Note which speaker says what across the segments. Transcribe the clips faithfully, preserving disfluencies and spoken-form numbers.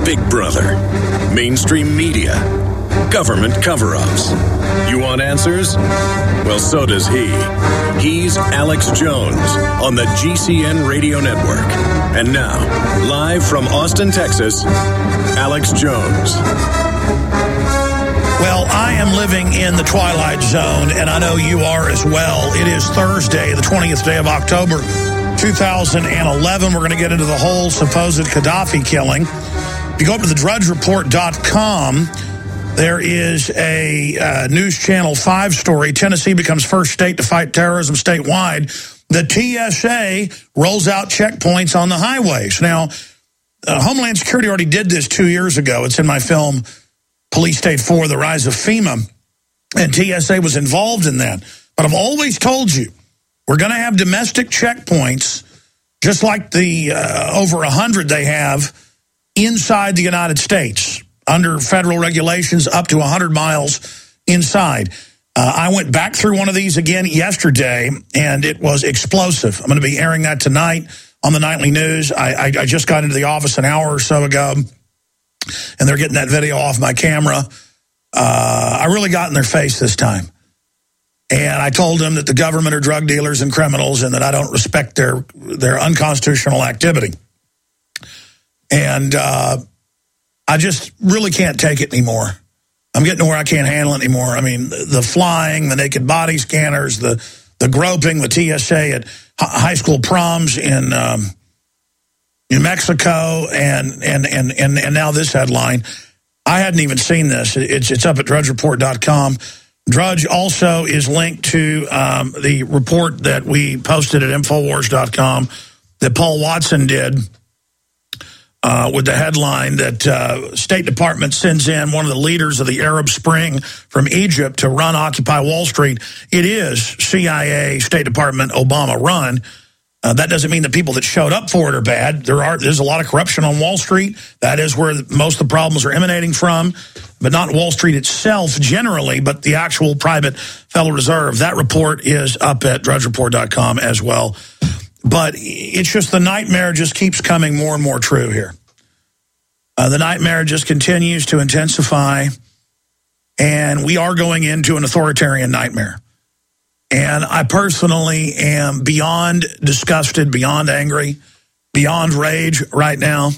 Speaker 1: Big Brother, mainstream media, government cover-ups. You want answers? Well, so does he. He's Alex Jones on the G C N Radio Network. And now, live from Austin, Texas, Alex Jones.
Speaker 2: Well, I am living in the twilight zone, and I know you are as well. It is Thursday, the twentieth day of October, two thousand eleven. We're going to get into the whole supposed Gaddafi killing. If you go up to the drudge report dot com, there is a uh, News Channel five story. Tennessee becomes first state to fight terrorism statewide. The T S A rolls out checkpoints on the highways. Now, uh, Homeland Security already did this two years ago. It's in my film, Police State four, The Rise of FEMA. And T S A was involved in that. But I've always told you, we're going to have domestic checkpoints, just like the uh, over one hundred they have inside the United States, under federal regulations up to one hundred miles inside. Uh, I went back through one of these again yesterday, and it was explosive. I'm going to be airing that tonight on the Nightly News. I, I, I just got into the office an hour or so ago, and they're getting that video off my camera. Uh, I really got in their face this time. And I told them that the government are drug dealers and criminals and that I don't respect their, their unconstitutional activity. And uh, I just really can't take it anymore. I'm getting to where I can't handle it anymore. I mean, the, the flying, the naked body scanners, the the groping, the T S A at high school proms in um, New Mexico, and, and and and and now this headline. I hadn't even seen this. It's it's up at drudge report dot com. Drudge also is linked to um, the report that we posted at infowars dot com that Paul Watson did. Uh, with the headline that uh, State Department sends in one of the leaders of the Arab Spring from Egypt to run Occupy Wall Street. It is C I A, State Department, Obama run. Uh, that doesn't mean the people that showed up for it are bad. There are There's a lot of corruption on Wall Street. That is where most of the problems are emanating from, but not Wall Street itself generally, but the actual private Federal Reserve. That report is up at drudge report dot com as well. But it's just the nightmare just keeps coming more and more true here. Uh, the nightmare just continues to intensify, and we are going into an authoritarian nightmare. And I personally am beyond disgusted, beyond angry, beyond rage right now.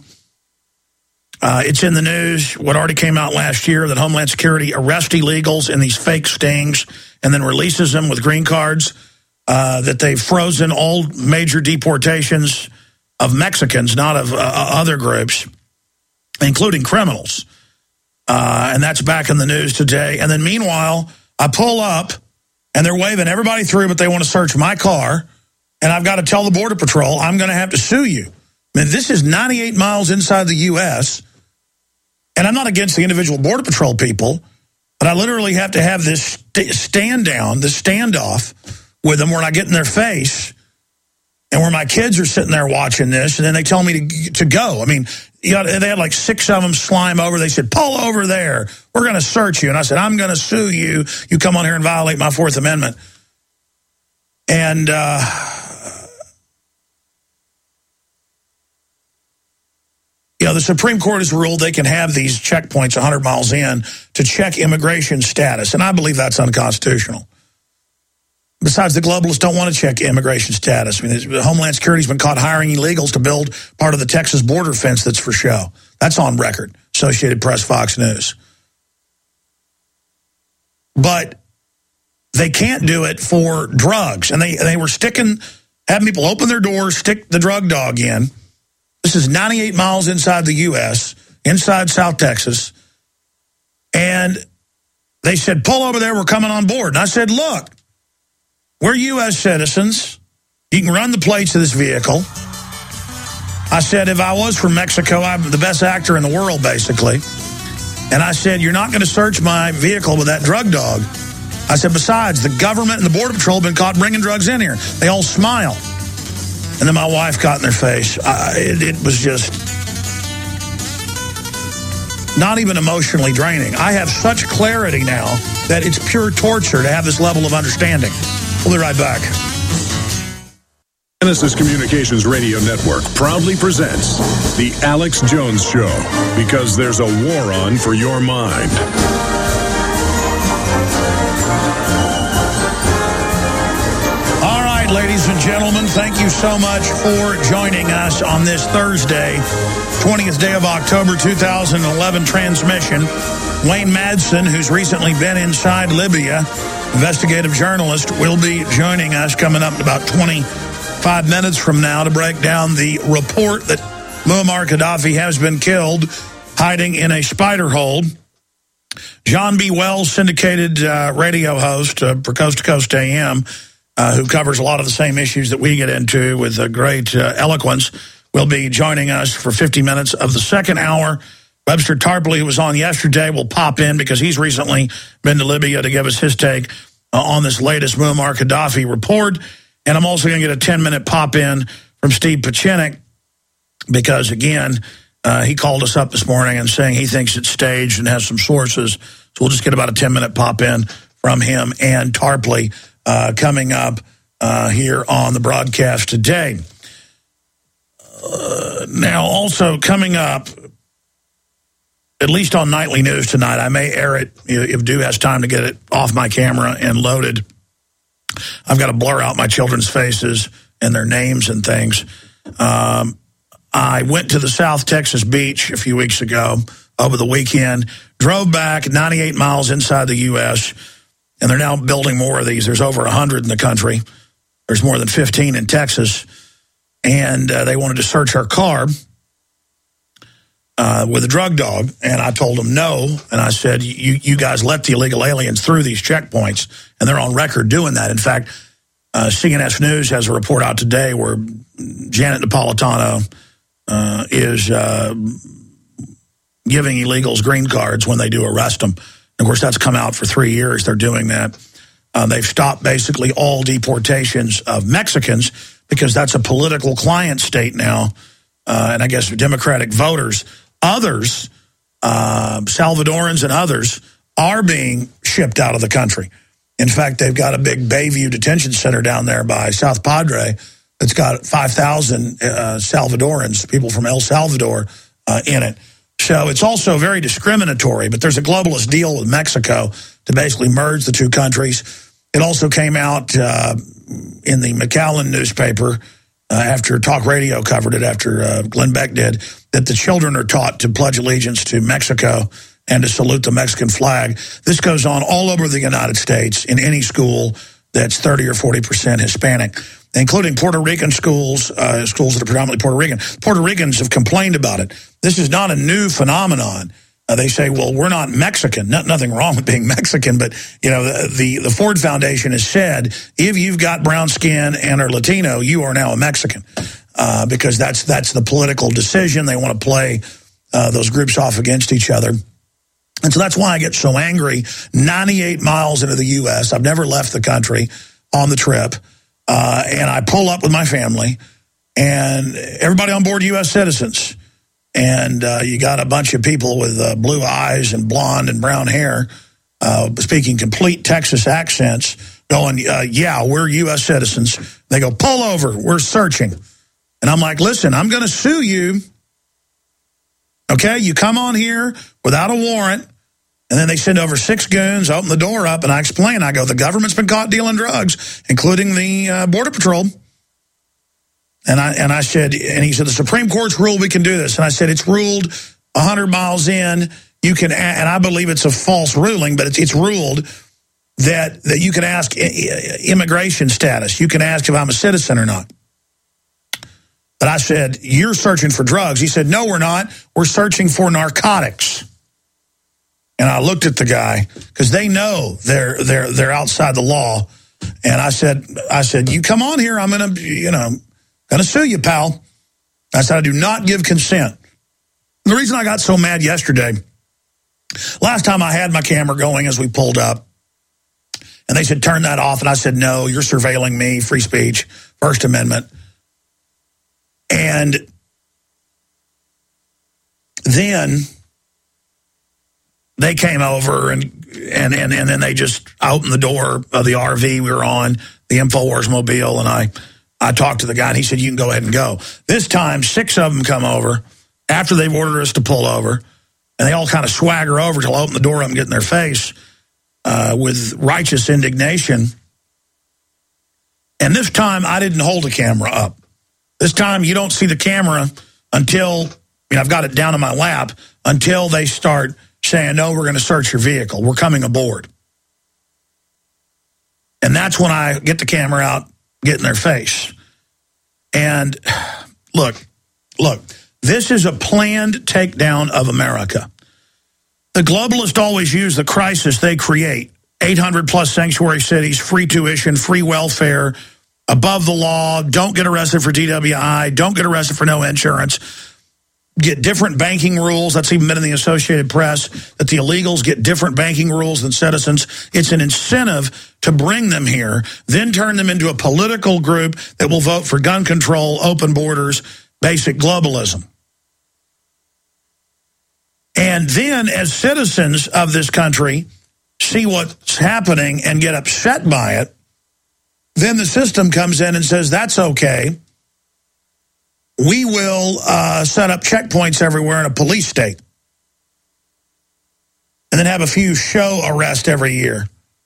Speaker 2: Uh, it's in the news, what already came out last year, that Homeland Security arrests illegals in these fake stings and then releases them with green cards. Uh, that they've frozen all major deportations of Mexicans, not of uh, other groups, including criminals. Uh, and that's back in the news today. And then meanwhile, I pull up, and they're waving everybody through, but they want to search my car, and I've got to tell the Border Patrol, I'm going to have to sue you. I mean, this is ninety-eight miles inside the U S, and I'm not against the individual Border Patrol people, but I literally have to have this st- stand down, this standoff, with them where I get in their face and where my kids are sitting there watching this, and then they tell me to, to go. I mean, you know, they had like six of them slime over. They said, pull over there. We're going to search you. And I said, I'm going to sue you. You come on here and violate my Fourth Amendment. And uh, you know, the Supreme Court has ruled they can have these checkpoints one hundred miles in to check immigration status. And I believe that's unconstitutional. Besides, the globalists don't want to check immigration status. I mean, Homeland Security's been caught hiring illegals to build part of the Texas border fence that's for show. That's on record. Associated Press, Fox News. But they can't do it for drugs. And they, they were sticking, having people open their doors, stick the drug dog in. This is ninety-eight miles inside the U S, inside South Texas. And they said, pull over there, we're coming on board. And I said, look, we're U S citizens. You can run the plates of this vehicle. I said, if I was from Mexico, I'm the best actor in the world, basically. And I said, you're not going to search my vehicle with that drug dog. I said, besides, the government and the Border Patrol have been caught bringing drugs in here. They all smiled. And then my wife got in their face. I, it, it was just not even emotionally draining. I have such clarity now that it's pure torture to have this level of understanding. We'll be right back.
Speaker 1: Genesis Communications Radio Network proudly presents The Alex Jones Show, because there's a war on for your mind.
Speaker 2: All right, ladies and gentlemen, thank you so much for joining us on this Thursday, twentieth day of October, two thousand eleven transmission. Wayne Madsen, who's recently been inside Libya, investigative journalist, will be joining us coming up in about twenty-five minutes from now to break down the report that Muammar Gaddafi has been killed hiding in a spider hole. John B. Wells, syndicated uh, radio host uh, for Coast to Coast A M, uh, who covers a lot of the same issues that we get into with uh, great uh, eloquence, will be joining us for fifty minutes of the second hour. Webster Tarpley, who was on yesterday, will pop in because he's recently been to Libya to give us his take uh, on this latest Muammar Gaddafi report. And I'm also going to get a ten-minute pop-in from Steve Pachinik because, again, uh, he called us up this morning and saying he thinks it's staged and has some sources. So we'll just get about a ten-minute pop-in from him and Tarpley uh, coming up uh, here on the broadcast today. Uh, now, also coming up, at least on Nightly News tonight, I may air it if Dew has time to get it off my camera and loaded. I've got to blur out my children's faces and their names and things. Um, I went to the South Texas beach a few weeks ago over the weekend, drove back ninety-eight miles inside the U S, and they're now building more of these. There's over one hundred in the country. There's more than fifteen in Texas. And uh, they wanted to search our car uh, with a drug dog. And I told them no. And I said, you, you guys let the illegal aliens through these checkpoints. And they're on record doing that. In fact, uh, C N S News has a report out today where Janet Napolitano uh, is uh, giving illegals green cards when they do arrest them. Of course, that's come out for three years. They're doing that. Uh, they've stopped basically all deportations of Mexicans because that's a political client state now, uh, and I guess Democratic voters. Others, uh, Salvadorans and others, are being shipped out of the country. In fact, they've got a big Bayview detention center down there by South Padre that's got five thousand uh, Salvadorans, people from El Salvador, uh, in it. So it's also very discriminatory, but there's a globalist deal with Mexico to basically merge the two countries. It also came out uh, in the McAllen newspaper uh, after talk radio covered it, after uh, Glenn Beck did, that the children are taught to pledge allegiance to Mexico and to salute the Mexican flag. This goes on all over the United States in any school that's thirty or forty percent Hispanic, including Puerto Rican schools, uh, schools that are predominantly Puerto Rican. Puerto Ricans have complained about it. This is not a new phenomenon. Uh, they say, well, we're not Mexican. No, nothing wrong with being Mexican, but you know, the, the the Ford Foundation has said if you've got brown skin and are Latino, you are now a Mexican, uh, because that's that's the political decision. They want to play uh, those groups off against each other. And so that's why I get so angry. ninety-eight miles into the U S, I've never left the country on the trip, uh, and I pull up with my family, and everybody on board U S citizens. And uh, you got a bunch of people with uh, blue eyes and blonde and brown hair uh, speaking complete Texas accents going, uh, yeah, we're U S citizens. They go, pull over, we're searching. And I'm like, listen, I'm going to sue you. Okay, you come on here without a warrant. And then they send over six goons, open the door up, and I explain. I go, the government's been caught dealing drugs, including the uh, Border Patrol. And I and I said, and he said, the Supreme Court's ruled we can do this. And I said, it's ruled one hundred miles in. You can, and I believe it's a false ruling, but it's it's ruled that that you can ask immigration status. You can ask if I'm a citizen or not. But I said, you're searching for drugs. He said, no, we're not. We're searching for narcotics. And I looked at the guy because they know they're they're they're outside the law. And I said, I said, you come on here. I'm gonna, you know. Gonna sue you, pal. I said, I do not give consent. The reason I got so mad yesterday, last time I had my camera going as we pulled up, and they said, turn that off. And I said, no, you're surveilling me, free speech, First Amendment. And then they came over, and and and, and then they just opened the door of the R V we were on, the InfoWars mobile, and I I talked to the guy, and he said, you can go ahead and go. This time, six of them come over after they've ordered us to pull over, and they all kind of swagger over till I open the door up and get in their face uh, with righteous indignation. And this time, I didn't hold the camera up. This time, you don't see the camera until, I mean, I've got it down in my lap, until they start saying, no, we're going to search your vehicle. We're coming aboard. And that's when I get the camera out, get in their face. And look, look, this is a planned takedown of America. The globalists always use the crisis they create. eight hundred plus sanctuary cities, free tuition, free welfare, above the law, don't get arrested for D W I, don't get arrested for no insurance, get different banking rules. That's even been in the Associated Press, that the illegals get different banking rules than citizens. It's an incentive to bring them here, then turn them into a political group that will vote for gun control, open borders, basic globalism. And then as citizens of this country see what's happening and get upset by it, then the system comes in and says, that's okay. We will uh, set up checkpoints everywhere in a police state. And then have a few show arrests every year.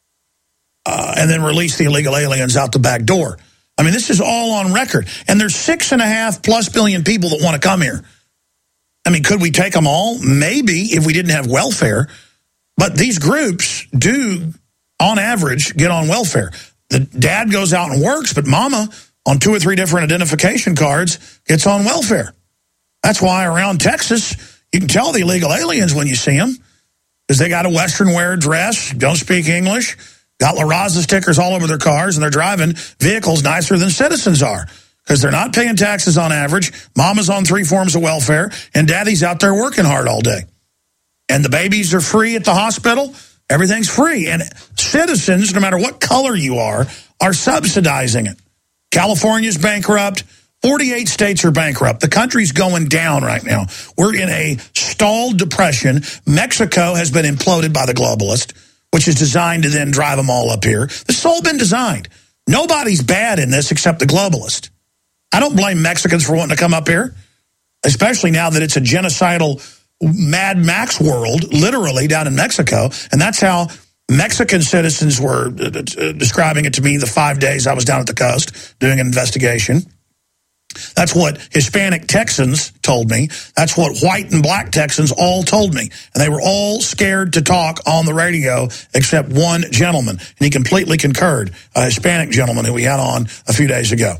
Speaker 2: Uh, and then release the illegal aliens out the back door. I mean, this is all on record. And there's six and a half plus billion people that want to come here. I mean, could we take them all? Maybe, if we didn't have welfare. But these groups do, on average, get on welfare. The dad goes out and works, but mama, on two or three different identification cards, gets on welfare. That's why around Texas, you can tell the illegal aliens when you see them, because they got a Western wear dress, don't speak English, got La Raza stickers all over their cars, and they're driving vehicles nicer than citizens are, because they're not paying taxes on average, mama's on three forms of welfare, and daddy's out there working hard all day. And the babies are free at the hospital. Everything's free. And citizens, no matter what color you are, are subsidizing it. California's bankrupt. forty-eight states are bankrupt. The country's going down right now. We're in a stalled depression. Mexico has been imploded by the globalist, which is designed to then drive them all up here. This has all been designed. Nobody's bad in this except the globalist. I don't blame Mexicans for wanting to come up here, especially now that it's a genocidal Mad Max world, literally, down in Mexico. And that's how Mexican citizens were describing it to me the five days I was down at the coast doing an investigation. That's what Hispanic Texans told me. That's what white and black Texans all told me. And they were all scared to talk on the radio except one gentleman. And he completely concurred, a Hispanic gentleman who we had on a few days ago,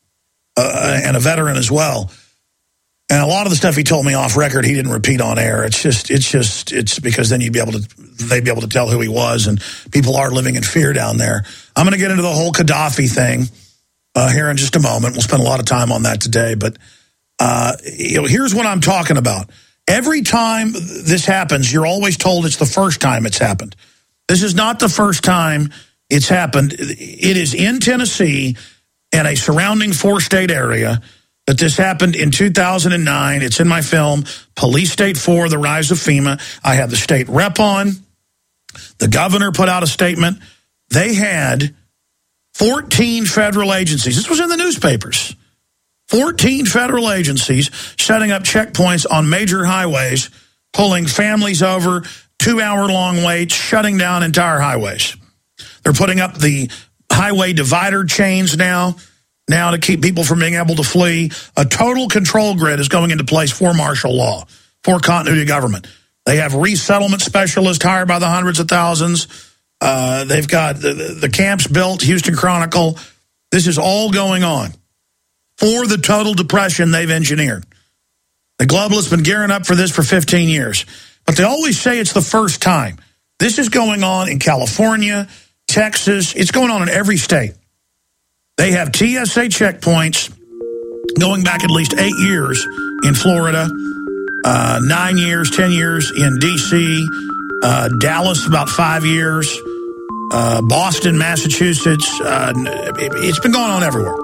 Speaker 2: uh, and a veteran as well. And a lot of the stuff he told me off record, he didn't repeat on air. It's just, it's just, it's because then you'd be able to, they'd be able to tell who he was, and people are living in fear down there. I'm going to get into the whole Gaddafi thing uh, here in just a moment. We'll spend a lot of time on that today, but uh, you know, here's what I'm talking about. Every time this happens, you're always told it's the first time it's happened. This is not the first time it's happened. It is in Tennessee and a surrounding four-state area that this happened in two thousand nine. It's in my film, Police State four, The Rise of FEMA. I had the state rep on. The governor put out a statement. They had fourteen federal agencies. This was in the newspapers. fourteen federal agencies setting up checkpoints on major highways, pulling families over, two-hour-long waits, shutting down entire highways. They're putting up the highway divider chains now, now to keep people from being able to flee. A total control grid is going into place for martial law, for continuity of government. They have resettlement specialists hired by the hundreds of thousands. Uh, they've got the, the camps built, Houston Chronicle. This is all going on for the total depression they've engineered. The globalists have been gearing up for this for fifteen years. But they always say it's the first time. This is going on in California, Texas. It's going on in every state. They have T S A checkpoints going back at least eight years in Florida, uh, nine years, ten years in D C, uh, Dallas about five years, uh, Boston, Massachusetts. Uh, it, it's been going on everywhere.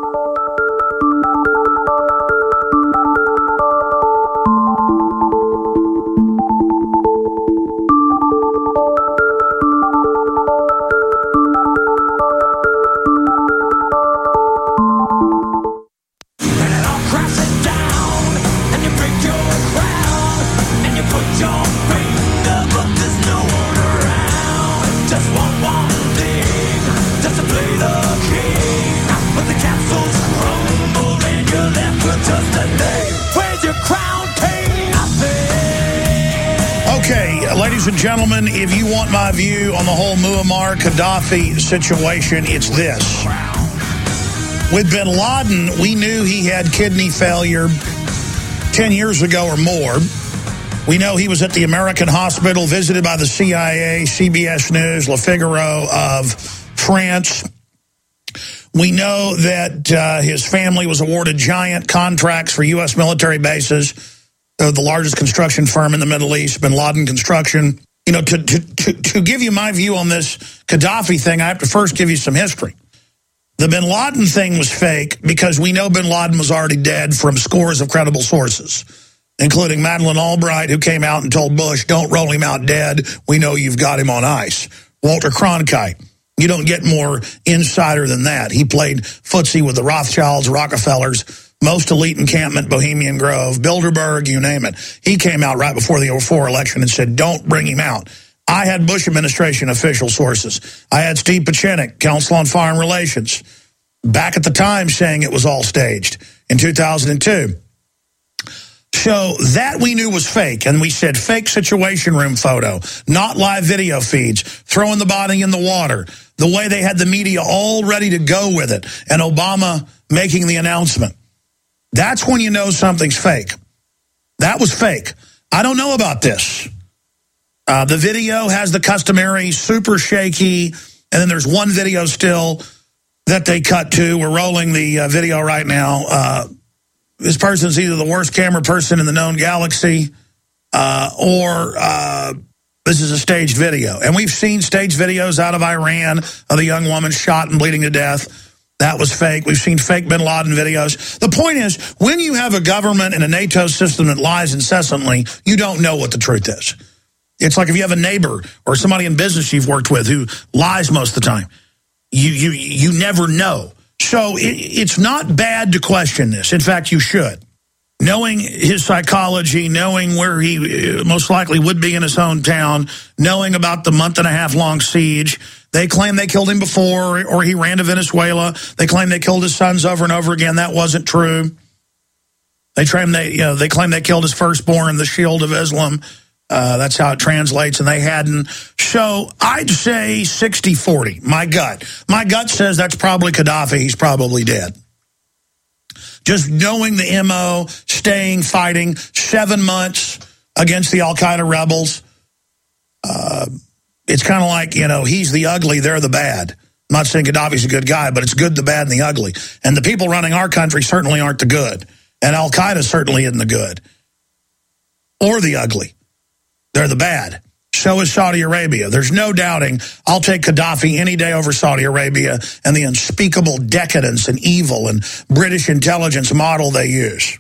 Speaker 3: just a name. Where's your crown, King?
Speaker 2: Okay, ladies and gentlemen, if you want my view on the whole Muammar Gaddafi situation, it's this. With bin Laden, we knew he had kidney failure ten years ago or more. We know he was at the American hospital, visited by the C I A, C B S News, Le Figaro of France. We know that uh, his family was awarded giant contracts for U S military bases, uh, the largest construction firm in the Middle East, Bin Laden Construction. You know, to, to, to, to give you my view on this Gaddafi thing, I have to first give you some history. The bin Laden thing was fake because we know bin Laden was already dead from scores of credible sources, including Madeleine Albright, who came out and told Bush, don't roll him out dead. We know you've got him on ice. Walter Cronkite. You don't get more insider than that. He played footsie with the Rothschilds, Rockefellers, most elite encampment, Bohemian Grove, Bilderberg, you name it. He came out right before the oh four election and said, don't bring him out. I had Bush administration official sources. I had Steve Pachenik, Council on Foreign Relations, back at the time saying it was all staged in two thousand two. So that we knew was fake, and we said fake situation room photo, not live video feeds, throwing the body in the water, the way they had the media all ready to go with it, and Obama making the announcement. That's when you know something's fake. That was fake. I don't know about this. Uh, the video has the customary super shaky, and then there's one video still that they cut to. We're rolling the uh, video right now. Uh, this person's either the worst camera person in the known galaxy, uh, or uh, this is a staged video. And we've seen staged videos out of Iran of the young woman shot and bleeding to death. That was fake. We've seen fake bin Laden videos. The point is, when you have a government and a NATO system that lies incessantly, you don't know what the truth is. It's like if you have a neighbor or somebody in business you've worked with who lies most of the time. You you you never know. So it, it's not bad to question this. In fact, you should. Knowing his psychology, knowing where he most likely would be in his hometown, knowing about the month and a half long siege. They claim they killed him before, or he ran to Venezuela. They claim they killed his sons over and over again. That wasn't true. They claim they, you know, they claim they killed his firstborn, the Shield of Islam. Uh, that's how it translates, and they hadn't. So I'd say sixty forty, my gut. My gut says that's probably Gaddafi. He's probably dead. Just knowing the M O, staying, fighting, seven months against the al-Qaeda rebels. Uh, it's kind of like, you know, he's the ugly, they're the bad. I'm not saying Gaddafi's a good guy, but it's good, the bad, and the ugly. And the people running our country certainly aren't the good. And al-Qaeda certainly isn't the good. Or the ugly. They're the bad. So is Saudi Arabia. There's no doubting I'll take Gaddafi any day over Saudi Arabia and the unspeakable decadence and evil and British intelligence model they use.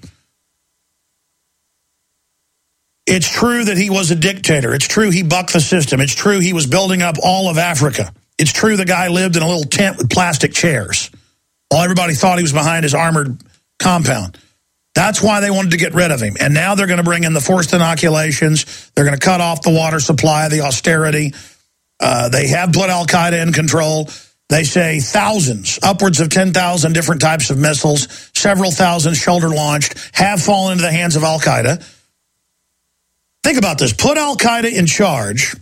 Speaker 2: It's true that he was a dictator. It's true he bucked the system. It's true he was building up all of Africa. It's true the guy lived in a little tent with plastic chairs while everybody thought he was behind his armored compound. That's why they wanted to get rid of him. And now they're going to bring in the forced inoculations. They're going to cut off the water supply, the austerity. Uh, they have put al-Qaeda in control. They say thousands, upwards of ten thousand different types of missiles, several thousand shoulder-launched, have fallen into the hands of al-Qaeda. Think about this. Put al-Qaeda in charge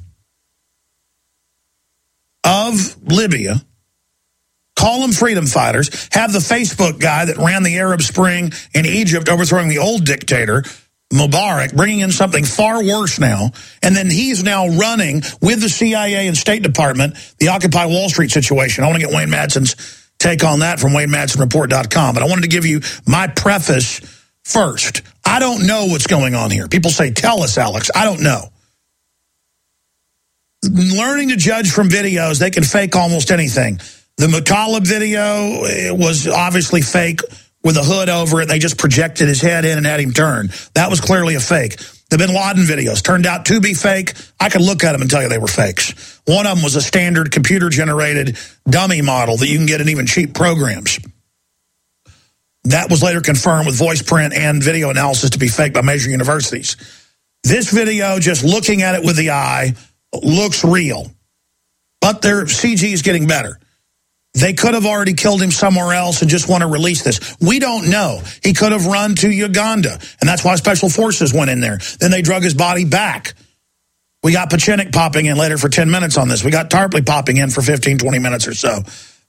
Speaker 2: of Libya. Call them freedom fighters. Have the Facebook guy that ran the Arab Spring in Egypt overthrowing the old dictator, Mubarak, bringing in something far worse now. And then he's now running with the C I A and State Department the Occupy Wall Street situation. I want to get Wayne Madson's take on that from Wayne Madsen Report dot com. But I wanted to give you my preface first. I don't know what's going on here. People say, tell us, Alex. I don't know. Learning to judge from videos, they can fake almost anything. The Muttalib video, it was obviously fake with a hood over it. They just projected his head in and had him turn. That was clearly a fake. The bin Laden videos turned out to be fake. I could look at them and tell you they were fakes. One of them was a standard computer-generated dummy model that you can get in even cheap programs. That was later confirmed with voice print and video analysis to be fake by major universities. This video, just looking at it with the eye, looks real. But their C G is getting better. they could have already killed him somewhere else and just want to release this. We don't know. He could have run to Uganda, and that's why Special Forces went in there. Then they drug his body back. We got Pachinik popping in later for ten minutes on this. We got Tarpley popping in for fifteen, twenty minutes or so.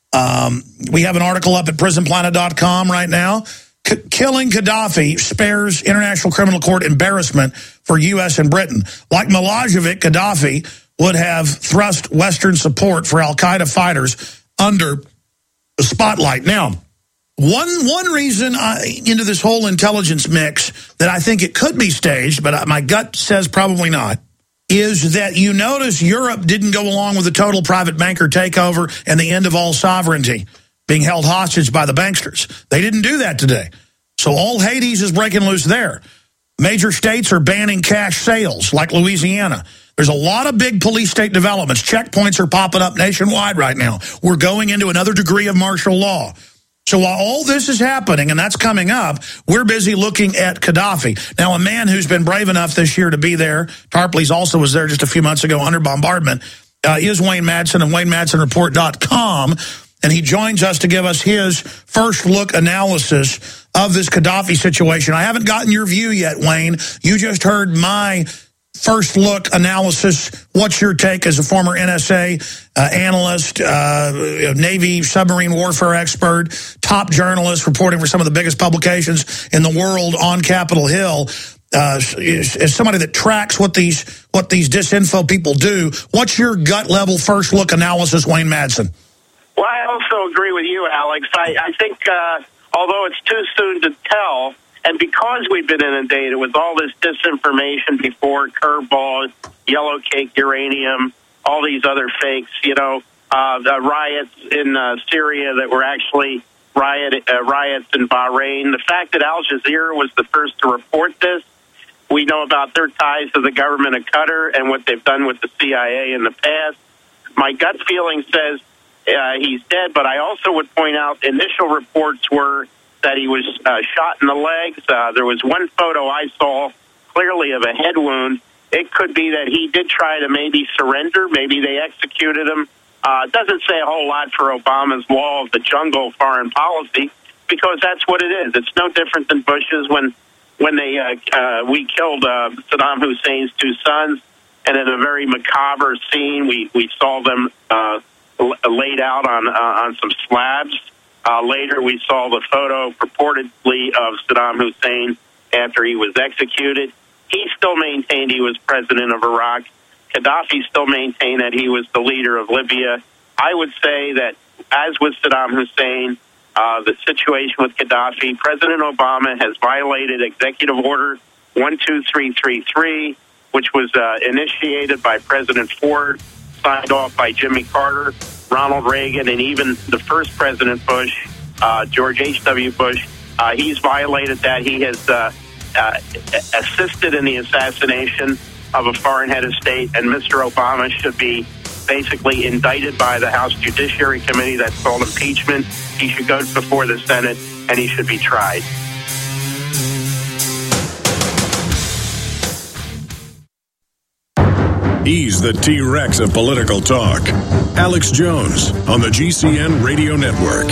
Speaker 2: Um, we have an article up at prison planet dot com right now. C killing Gaddafi spares International Criminal Court embarrassment for U S and Britain. Like Milosevic, Gaddafi would have thrust Western support for al-Qaeda fighters under the spotlight. Now, one one reason I, into this whole intelligence mix that I think it could be staged, but my gut says probably not, is that you notice Europe didn't go along with the total private banker takeover and the end of all sovereignty, being held hostage by the banksters. They didn't do that today. So all Hades is breaking loose there. Major states are banning cash sales, like Louisiana. There's a lot of big police state developments. Checkpoints are popping up nationwide right now. We're going into another degree of martial law. So while all this is happening, and that's coming up, we're busy looking at Gaddafi. Now, a man who's been brave enough this year to be there, Tarpley's also was there just a few months ago under bombardment, uh, is Wayne Madsen of Wayne Madsen Report dot com. And he joins us to give us his first look analysis of this Gaddafi situation. I haven't gotten your view yet, Wayne. You just heard my first look analysis. What's your take as a former N S A uh, analyst, uh, Navy submarine warfare expert, top journalist reporting for some of the biggest publications in the world on Capitol Hill? Uh, as, as somebody that tracks what these what these disinfo people do, what's your gut level first look analysis, Wayne Madsen?
Speaker 4: Well, I also agree with you, Alex. I, I think uh, although it's too soon to tell, and because we've been inundated with all this disinformation before, curveballs, yellow cake uranium, all these other fakes, you know, uh, the riots in uh, Syria that were actually riot, uh, riots in Bahrain. The fact that Al Jazeera was the first to report this, we know about their ties to the government of Qatar and what they've done with the C I A in the past. My gut feeling says uh, he's dead, but I also would point out initial reports were that he was uh, shot in the legs. Uh, there was one photo I saw clearly of a head wound. It could be that he did try to maybe surrender. Maybe they executed him. Uh, it doesn't say a whole lot for Obama's law of the jungle foreign policy, because that's what it is. It's no different than Bush's when when they uh, uh, we killed uh, Saddam Hussein's two sons, and in a very macabre scene, we, we saw them uh, laid out on uh, on some slabs. Uh, later, we saw the photo purportedly of Saddam Hussein after he was executed. He still maintained he was president of Iraq. Gaddafi still maintained that he was the leader of Libya. I would say that, as with Saddam Hussein, uh, the situation with Gaddafi, President Obama has violated Executive Order one two three three three, which was uh, initiated by President Ford, signed off by Jimmy Carter, Ronald Reagan, and even the first President Bush, uh, George H W Bush. Uh, he's violated that. He has uh, uh, assisted in the assassination of a foreign head of state, and Mister Obama should be basically indicted by the House Judiciary Committee. That's called impeachment. He should go before the Senate, and he should be tried.
Speaker 1: He's the T-Rex of political talk. Alex Jones on the G C N Radio Network.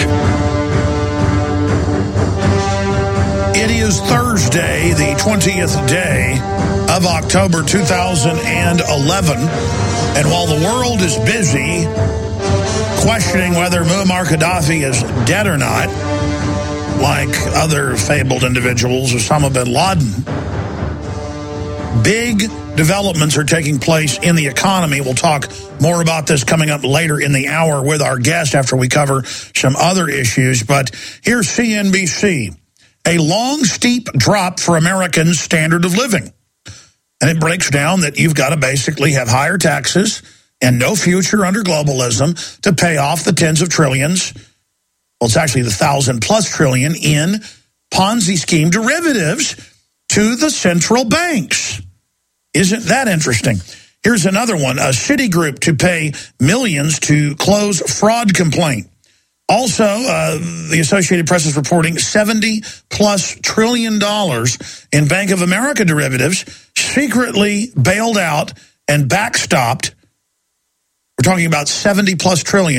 Speaker 2: It is Thursday, the twentieth day of October two thousand eleven. And while the world is busy questioning whether Muammar Gaddafi is dead or not, like other fabled individuals, Osama bin Laden, big developments are taking place in the economy. We'll talk more about this coming up later in the hour with our guest after we cover some other issues. But here's C N B C. A long, steep drop for Americans' standard of living. And it breaks down that you've got to basically have higher taxes and no future under globalism to pay off the tens of trillions. Well, it's actually the thousand plus trillion in Ponzi scheme derivatives to the central banks. Isn't that interesting? Here's another one. A Citigroup to pay millions to close fraud complaint. Also, uh, the Associated Press is reporting seventy plus trillion dollars in Bank of America derivatives secretly bailed out and backstopped. We're talking about seventy plus trillion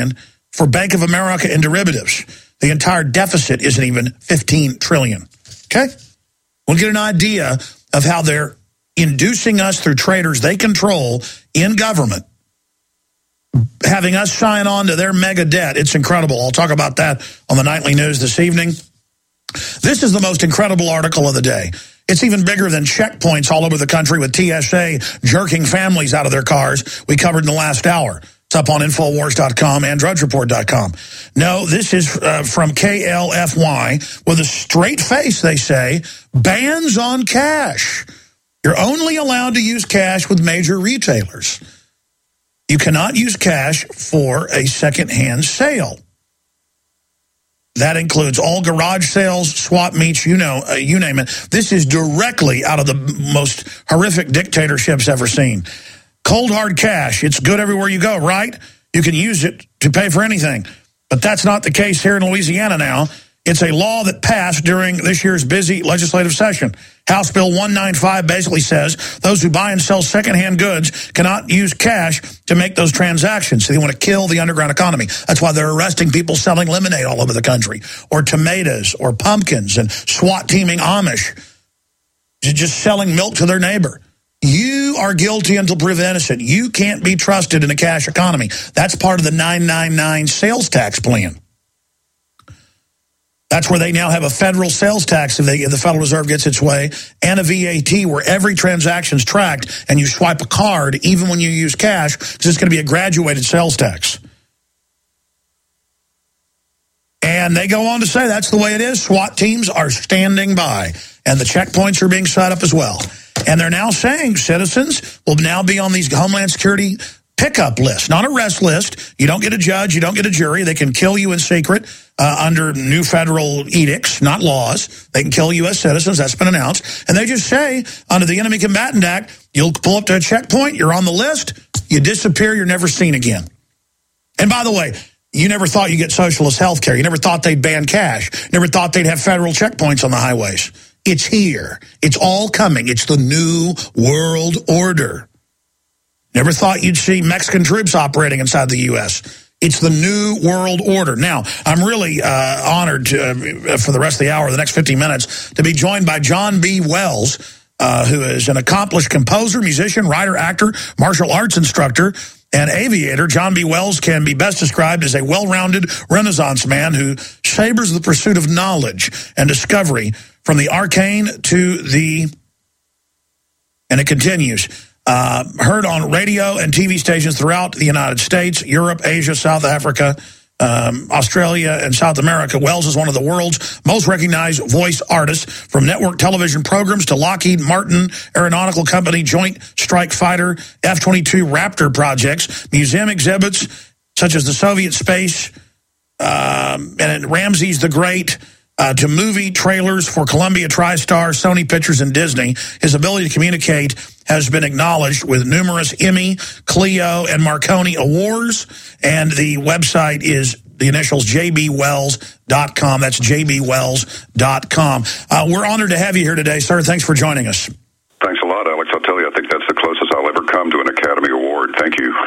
Speaker 2: for Bank of America and derivatives. The entire deficit isn't even fifteen trillion dollars. Okay? We'll get an idea of how they're inducing us through traders they control in government, having us sign on to their mega debt. It's incredible. I'll talk about that on the Nightly News this evening. This is the most incredible article of the day. It's even bigger than checkpoints all over the country with T S A jerking families out of their cars we covered in the last hour. It's up on Infowars dot com and Drudge Report dot com. No, this is uh, from K L F Y. With a straight face, they say, bans on cash. You're only allowed to use cash with major retailers. You cannot use cash for a secondhand sale. That includes all garage sales, swap meets, you know, uh, you name it. This is directly out of the most horrific dictatorships ever seen. Cold hard cash, it's good everywhere you go, right? You can use it to pay for anything. But that's not the case here in Louisiana now. It's a law that passed during this year's busy legislative session. House Bill one ninety-five basically says those who buy and sell secondhand goods cannot use cash to make those transactions. So they want to kill the underground economy. That's why they're arresting people selling lemonade all over the country, or tomatoes, or pumpkins, and SWAT teaming Amish, just selling milk to their neighbor. You are guilty until proven innocent. You can't be trusted in a cash economy. That's part of the nine ninety-nine sales tax plan. That's where they now have a federal sales tax if, they, if the Federal Reserve gets its way, and a V A T where every transaction's tracked, and you swipe a card even when you use cash, because it's going to be a graduated sales tax. And they go on to say that's the way it is. SWAT teams are standing by, and the checkpoints are being set up as well. And they're now saying citizens will now be on these Homeland Security pickup lists, not arrest list. You don't get a judge, you don't get a jury. They can kill you in secret uh, under new federal edicts, not laws. They can kill U S citizens. That's been announced. And they just say, under the Enemy Combatant Act, you'll pull up to a checkpoint, you're on the list, you disappear, you're never seen again. And by the way, you never thought you'd get socialist health care. You never thought they'd ban cash. Never thought they'd have federal checkpoints on the highways. It's here. It's all coming. It's the new world order. Never thought you'd see Mexican troops operating inside the U S. It's the new world order. Now, I'm really uh, honored to, uh, for the rest of the hour, the next fifteen minutes, to be joined by John B. Wells, uh, who is an accomplished composer, musician, writer, actor, martial arts instructor, and aviator. John B. Wells can be best described as a well-rounded Renaissance man who savors the pursuit of knowledge and discovery from the arcane to the, and it continues, uh, heard on radio and T V stations throughout the United States, Europe, Asia, South Africa, um, Australia, and South America. Wells is one of the world's most recognized voice artists, from network television programs to Lockheed Martin Aeronautical Company Joint Strike Fighter F twenty-two Raptor projects, museum exhibits such as the Soviet space, um, and Ramses the Great, Uh, to movie trailers for Columbia TriStar, Sony Pictures, and Disney. His ability to communicate has been acknowledged with numerous Emmy, Clio, and Marconi awards. And the website is the initials J B Wells dot com. That's J B Wells dot com. Uh, we're honored to have you here today, sir. Thanks for joining us.
Speaker 5: Thanks a lot, Alex. I'll tell you, I think that's the closest I'll ever come to an Academy Award. Thank you.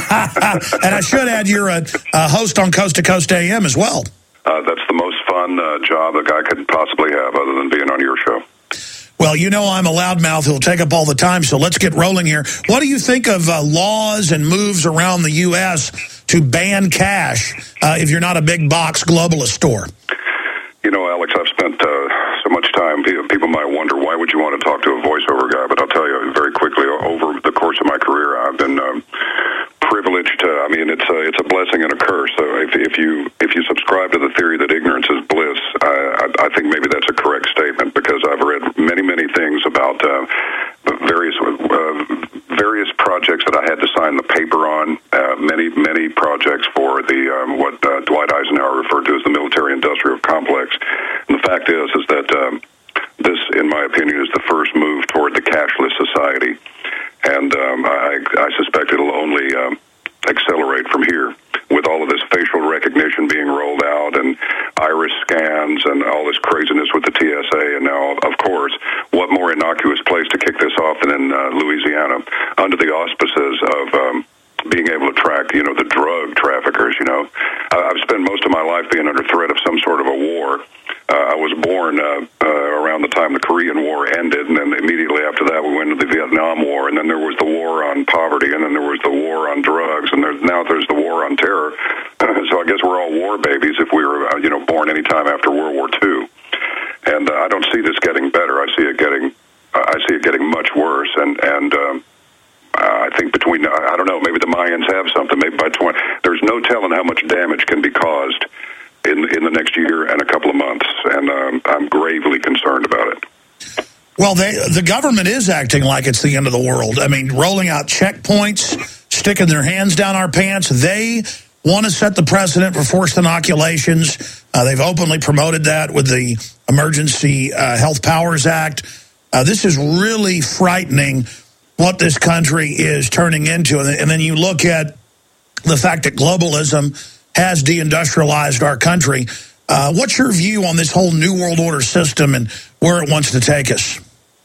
Speaker 2: And I should add, you're a, a host on Coast to Coast A M as well.
Speaker 5: Uh, that's the most fun uh, job a guy could possibly have, other than being on your show.
Speaker 2: Well, you know I'm a loudmouth who'll take up all the time, so let's get rolling here. What do you think of uh, laws and moves around the U S to ban cash uh, if you're not a big box globalist store?
Speaker 5: You know, Alex, I've spent uh, so much time, people might wonder, why would you want to talk to a voiceover guy? But I'll tell you very quickly, over the course of my career, I've been um, privileged. Uh, I mean, it's a, it's a blessing and a curse. So if, if you if you subscribe to the theory that ignorance is bliss, I, I, I think maybe that's a correct statement, because I've read many, many things about uh, various uh, various projects that I had to sign the paper on, uh, many, many projects for the um, what uh, Dwight Eisenhower referred to as the military-industrial complex. And the fact is, is that um, this, in my opinion, is the first move toward the cashless society. And um, I, I suspect it'll only um, accelerate from here, with all of this facial recognition being rolled out and iris scans and all this craziness with the T S A. And now, of course, what more innocuous place to kick this off than in uh, Louisiana, under the auspices of um, being able to track, you know, the drug traffickers, you know. I, time the Korean War ended, and then immediately after that we went into the Vietnam War, and then there was the war on poverty, and then there was the war on drugs, and there's, now there's the war on terror. So I guess we're all war babies if we were, uh, you know, born any time after World War Two. And uh, I don't see this getting better. I see it getting, uh, I see it getting much worse. And and um, I think between, I don't know, maybe the Mayans have something. Maybe by twenty, there's no telling how much damage can be caused in in the next year and a couple of months. And um, I'm gravely concerned about it.
Speaker 2: Well, they, the government is acting like it's the end of the world. I mean, rolling out checkpoints, sticking their hands down our pants. They want to set the precedent for forced inoculations. Uh, they've openly promoted that with the Emergency uh, Health Powers Act. Uh, this is really frightening what this country is turning into. And, and then you look at the fact that globalism has deindustrialized our country. Uh, what's your view on this whole New World Order system and where it wants to take us?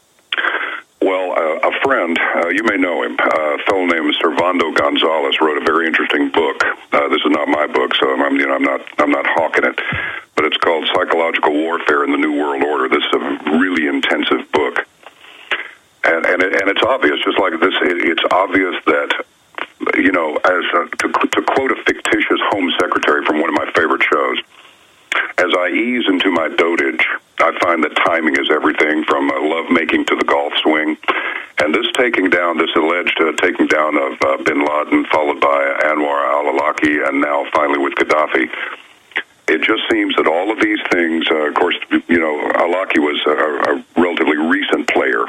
Speaker 5: Well, uh, a friend, uh, you may know him, uh, a fellow named Servando Gonzalez wrote a very interesting book. Uh, this is not my book, so I'm, you know, I'm not, I'm not hawking it, but it's called Psychological Warfare in the New World Order. This is a really intensive book, and and, it, and it's obvious, just like this, it, it's obvious that, you know, as a, to, to quote a fictitious Home Secretary from one of my favorite shows, as I ease into my dotage, I find that timing is everything, from uh, love-making to the golf swing. And this taking down, this alleged uh, taking down of uh, bin Laden, followed by Anwar al-Awlaki, and now finally with Gaddafi, it just seems that all of these things, uh, of course, you know, al-Awlaki was a, a relatively recent player,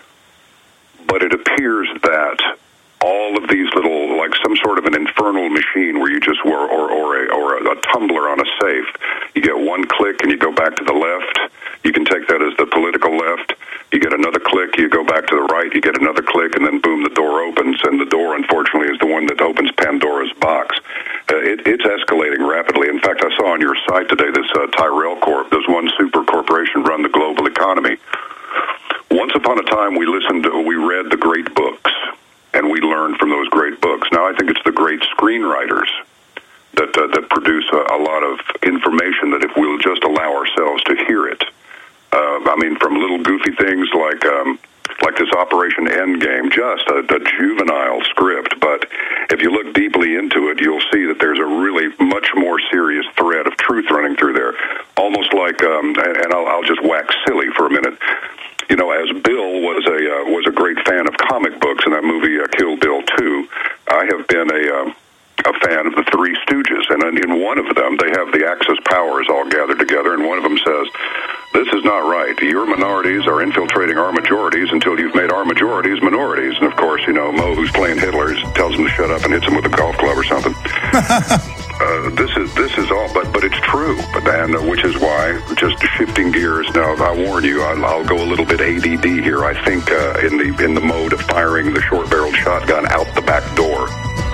Speaker 5: but it appears that all of these little, like some sort of an infernal machine where you just were, or or a, or a, a tumbler on a safe, you get one click and you go back to the left. You can take that as the political left. You get another click, you go back to the right, you get another click, and then boom, the door opens, and the door, unfortunately, is the one that opens Pandora's box. Uh, it, it's escalating rapidly. In fact, I saw on your site today this uh, Tyrell Corp, this one super corporation run the global economy. Once upon a time, we listened, to, we read the great books, and we learn from those great books. Now I think it's the great screenwriters that uh, that produce a, a lot of information that if we'll just allow ourselves to hear it. Uh, I mean, from little goofy things like um, like this Operation Endgame, just a, a juvenile script. But if you look deeply into it, you'll see that there's a really much more serious thread of truth running through there. Almost like, um, and I'll, I'll just wax silly for a minute. You know, as Bill was a uh, was a great fan of comic books in that movie uh, Kill Bill two, I have been a um, a fan of the Three Stooges, and in one of them they have the Axis powers all gathered together, and one of them says, "This is not right. Your minorities are infiltrating our majorities until you've made our majorities minorities." And of course, you know, Mo, who's playing Hitler, tells him to shut up and hits him with a golf club or something. Uh, this is this is all, but but it's true. But and uh, which is why, just shifting gears now, I warn you, I'll, I'll go a little bit A D D here. I think uh, in the in the mode of firing the short-barreled shotgun out the back door.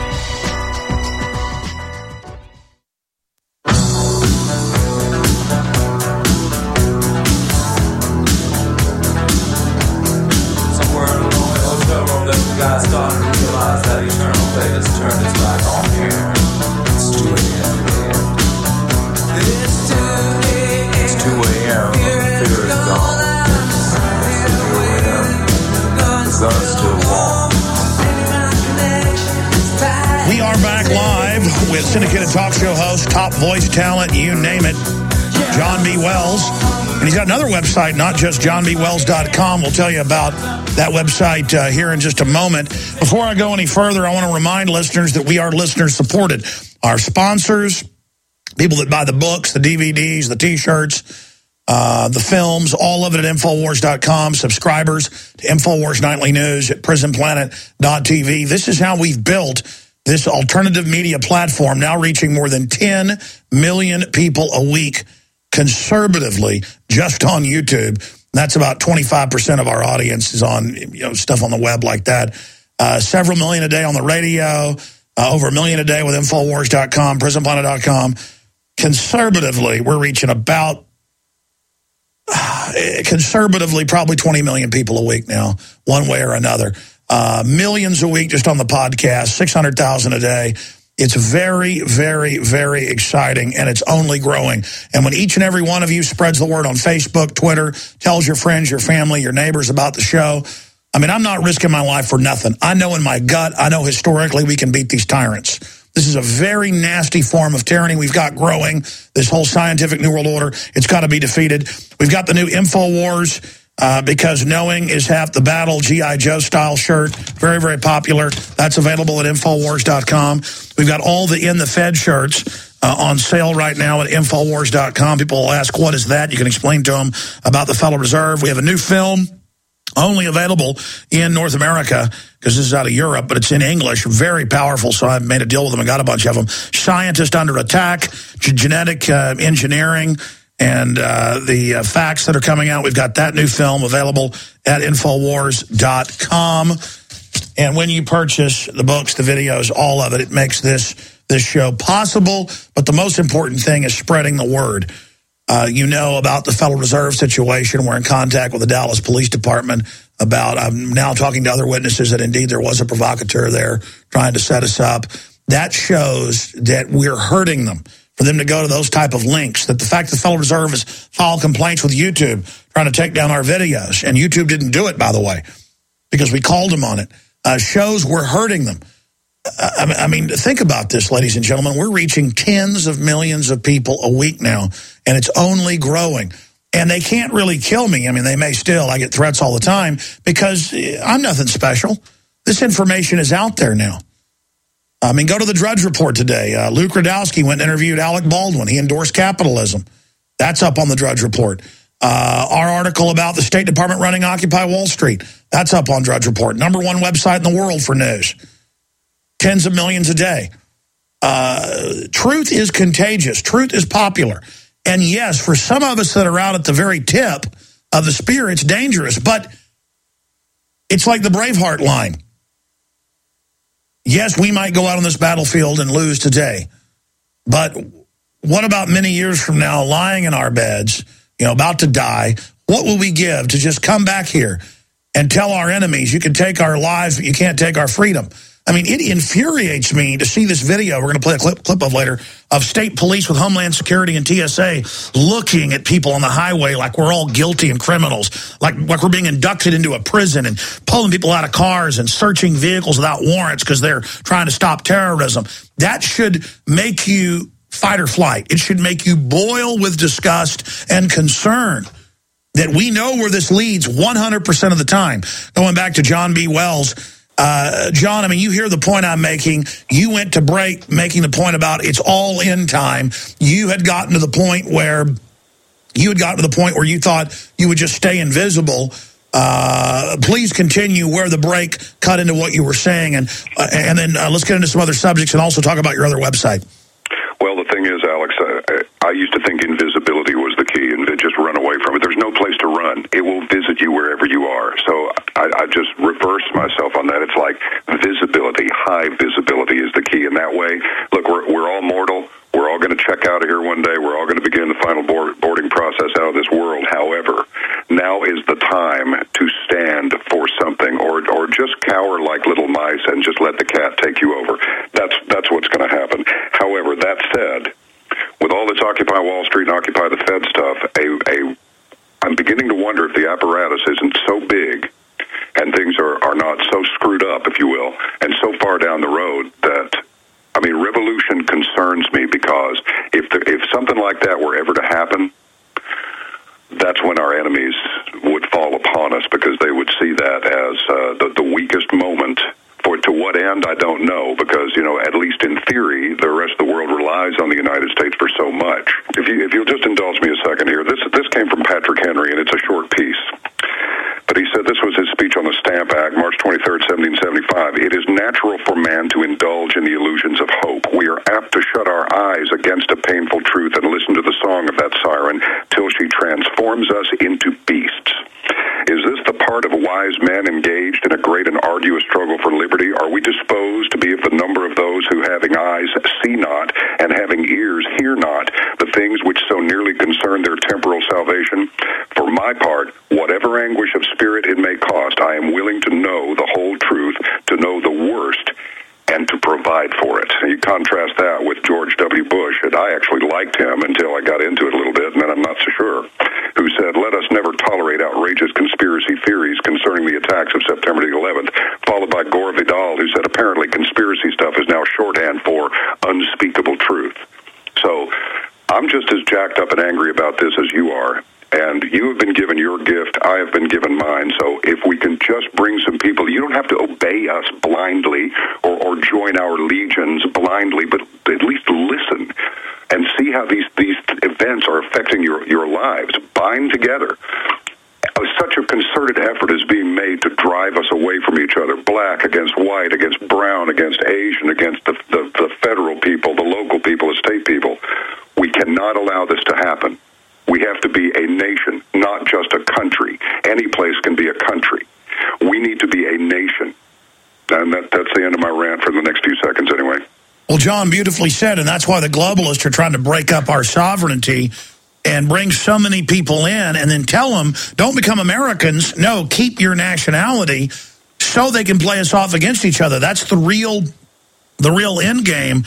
Speaker 3: Somewhere in a lonely hotel room, this guy started to realize that eternal fate has turned its back on here. It's two a.m. It's two a.m. Fear is gone. It's two a.m. The gun's still warm.
Speaker 2: We are back live with syndicated talk show host, top voice talent, you name it, John B. Wells. And he's got another website, not just john b wells dot com. We'll tell you about that website uh, here in just a moment. Before I go any further, I want to remind listeners that we are listener-supported. Our sponsors, people that buy the books, the D V Ds, the T-shirts, uh, the films, all of it at infowars dot com. Subscribers to InfoWars Nightly News at prison planet dot t v. This is how we've built this alternative media platform, now reaching more than ten million people a week, conservatively, just on YouTube. That's about twenty-five percent of our audience is on, you know, stuff on the web like that. Uh, several million a day on the radio, uh, over a million a day with infowars dot com, prison planet dot com. Conservatively, we're reaching about, uh, conservatively, probably twenty million people a week now, one way or another. Uh, millions a week just on the podcast, six hundred thousand a day It's very, very, very exciting, and it's only growing. And when each and every one of you spreads the word on Facebook, Twitter, tells your friends, your family, your neighbors about the show, I mean, I'm not risking my life for nothing. I know in my gut, I know historically we can beat these tyrants. This is a very nasty form of tyranny we've got growing, this whole scientific New World Order. It's got to be defeated. We've got the new InfoWars, uh, because knowing is half the battle, G I Joe style shirt. Very, very popular. That's available at Infowars dot com. We've got all the In the Fed shirts uh, on sale right now at Infowars dot com. People will ask, what is that? You can explain to them about the Federal Reserve. We have a new film only available in North America, because this is out of Europe, but it's in English, very powerful, so I've made a deal with them and got a bunch of them. Scientist Under Attack, genetic uh, engineering, and uh, the uh, facts that are coming out. We've got that new film available at Infowars dot com. And when you purchase the books, the videos, all of it, it makes this, this show possible. But the most important thing is spreading the word. Uh, you know about the Federal Reserve situation. We're in contact with the Dallas Police Department about, I'm now talking to other witnesses that indeed there was a provocateur there trying to set us up. That shows that we're hurting them, for them to go to those type of links, that the fact the Federal Reserve has filed complaints with YouTube trying to take down our videos, and YouTube didn't do it, by the way, because we called them on it, uh, shows we're hurting them. I mean, think about this, ladies and gentlemen. We're reaching tens of millions of people a week now, and it's only growing. And they can't really kill me. I mean, they may still. I get threats all the time because I'm nothing special. This information is out there now. I mean, go to the Drudge Report today. Uh, Luke Radowski went and interviewed Alec Baldwin. He endorsed capitalism. That's up on the Drudge Report. Uh, our article about the State Department running Occupy Wall Street, that's up on Drudge Report. Number one website in the world for news. Tens of millions a day. Uh, truth is contagious. Truth is popular. And yes, for some of us that are out at the very tip of the spear, it's dangerous. But it's like the Braveheart line. Yes, we might go out on this battlefield and lose today. But what about many years from now, lying in our beds, you know, about to die? What will we give to just come back here and tell our enemies, you can take our lives, but you can't take our freedom? I mean, it infuriates me to see this video, we're going to play a clip, clip of later, of state police with Homeland Security and T S A looking at people on the highway like we're all guilty and criminals, like, like we're being inducted into a prison and pulling people out of cars and searching vehicles without warrants because they're trying to stop terrorism. That should make you fight or flight. It should make you boil with disgust and concern that we know where this leads one hundred percent of the time. Going back to John B. Wells, Uh, John, I mean, you hear the point I'm making. You went to break making the point about it's all in time. You had gotten to the point where you had gotten to the point where you thought you would just stay invisible. Uh, please continue where the break cut into what you were saying. And, uh, and then uh, let's get into some other subjects and also talk about your other website.
Speaker 5: Well, the thing is, Alex, I, I used to think invisibility was the key and just run away from it. There's no place to run. It will visit you wherever you are. So I, I just reversed myself on that. It's like visibility, high visibility is the key. And that way, look, we're, we're all mortal. We're all going to check out of here one day. We're all going to begin the final board, boarding process out of this world. However, now is the time to stand for something, or or just cower like little mice and just let the cat take you over. That's that's what's going to happen. However, that said, with all this Occupy Wall Street and Occupy the Fed stuff, a, a I'm beginning to wonder if the apparatus isn't so big and things are, are not so screwed up, if you will, and so far down the road that, I mean, revolution concerns me, because if the, if something like that were ever to happen, that's when our enemies would fall upon us, because they would see that as uh, the, the weakest moment. For to what end, I don't know, because, you know, at least in theory, the rest of the world relies on the United States for so much. If, you, if you'll just indulge me a second here, this this came from Patrick Henry, and it's a short piece. But he said this was his speech on the Stamp Act, March twenty-third, seventeen seventy-five. It is natural for man to indulge in the illusions of hope. We are apt to shut our eyes against a painful truth and listen to the song of that siren till she transforms us into beasts. Is this the part of wise men engaged in a great and arduous struggle for liberty? Are we disposed to be of the number of those who, having eyes, see not, and having ears, hear not, the things which so nearly concern their temporal salvation? For my part, whatever anguish of spirit it may cost, I am willing to know the whole truth, to know the worst, and to provide for it. You contrast outrageous conspiracy theories concerning the attacks of September the eleventh, followed by Gore Vidal, who said apparently conspiracy stuff is now shorthand for unspeakable truth. So I'm just as jacked up and angry about this as you are. And you have been given your gift. I have been given mine. So if we can just bring some people, you don't have to obey us blindly or, or join our legions blindly, but at least listen and see how these, these events are affecting your, your lives. Bind together. Such a concerted effort is being made to drive us away from each other, black against white, against brown, against Asian, against the, the, the federal people, the local people, the state people. We cannot allow this to happen. We have to be a nation, not just a country. Any place can be a country. We need to be a nation. And that, that's the end of my rant for the next few seconds anyway.
Speaker 2: Well, John, beautifully said, and that's why the globalists are trying to break up our sovereignty and bring so many people in and then tell them, don't become Americans. No, keep your nationality so they can play us off against each other. That's the real, the real end game.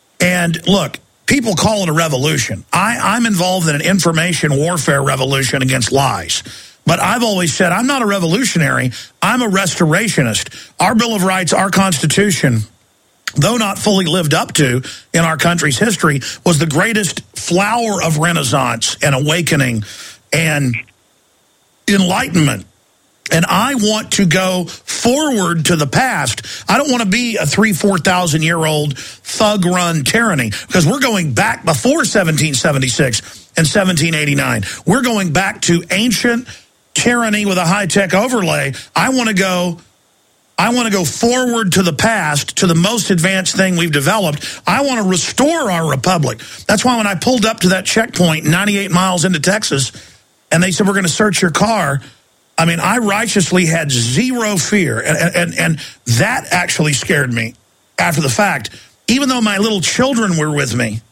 Speaker 2: And look, people call it a revolution. I, I'm involved in an information warfare revolution against lies. But I've always said I'm not a revolutionary. I'm a restorationist. Our Bill of Rights, our Constitution, though not fully lived up to in our country's history, was the greatest flower of Renaissance and awakening and enlightenment. And I want to go forward to the past. I don't want to be a three, four thousand year old thug-run tyranny, because we're going back before seventeen seventy-six and seventeen eighty-nine. We're going back to ancient tyranny with a high-tech overlay. I want to go. I want to go forward to the past, to the most advanced thing we've developed. I want to restore our republic. That's why when I pulled up to that checkpoint ninety-eight miles into Texas, and they said, we're going to search your car, I mean, I righteously had zero fear, and, and, and that actually scared me after the fact. Even though my little children were with me,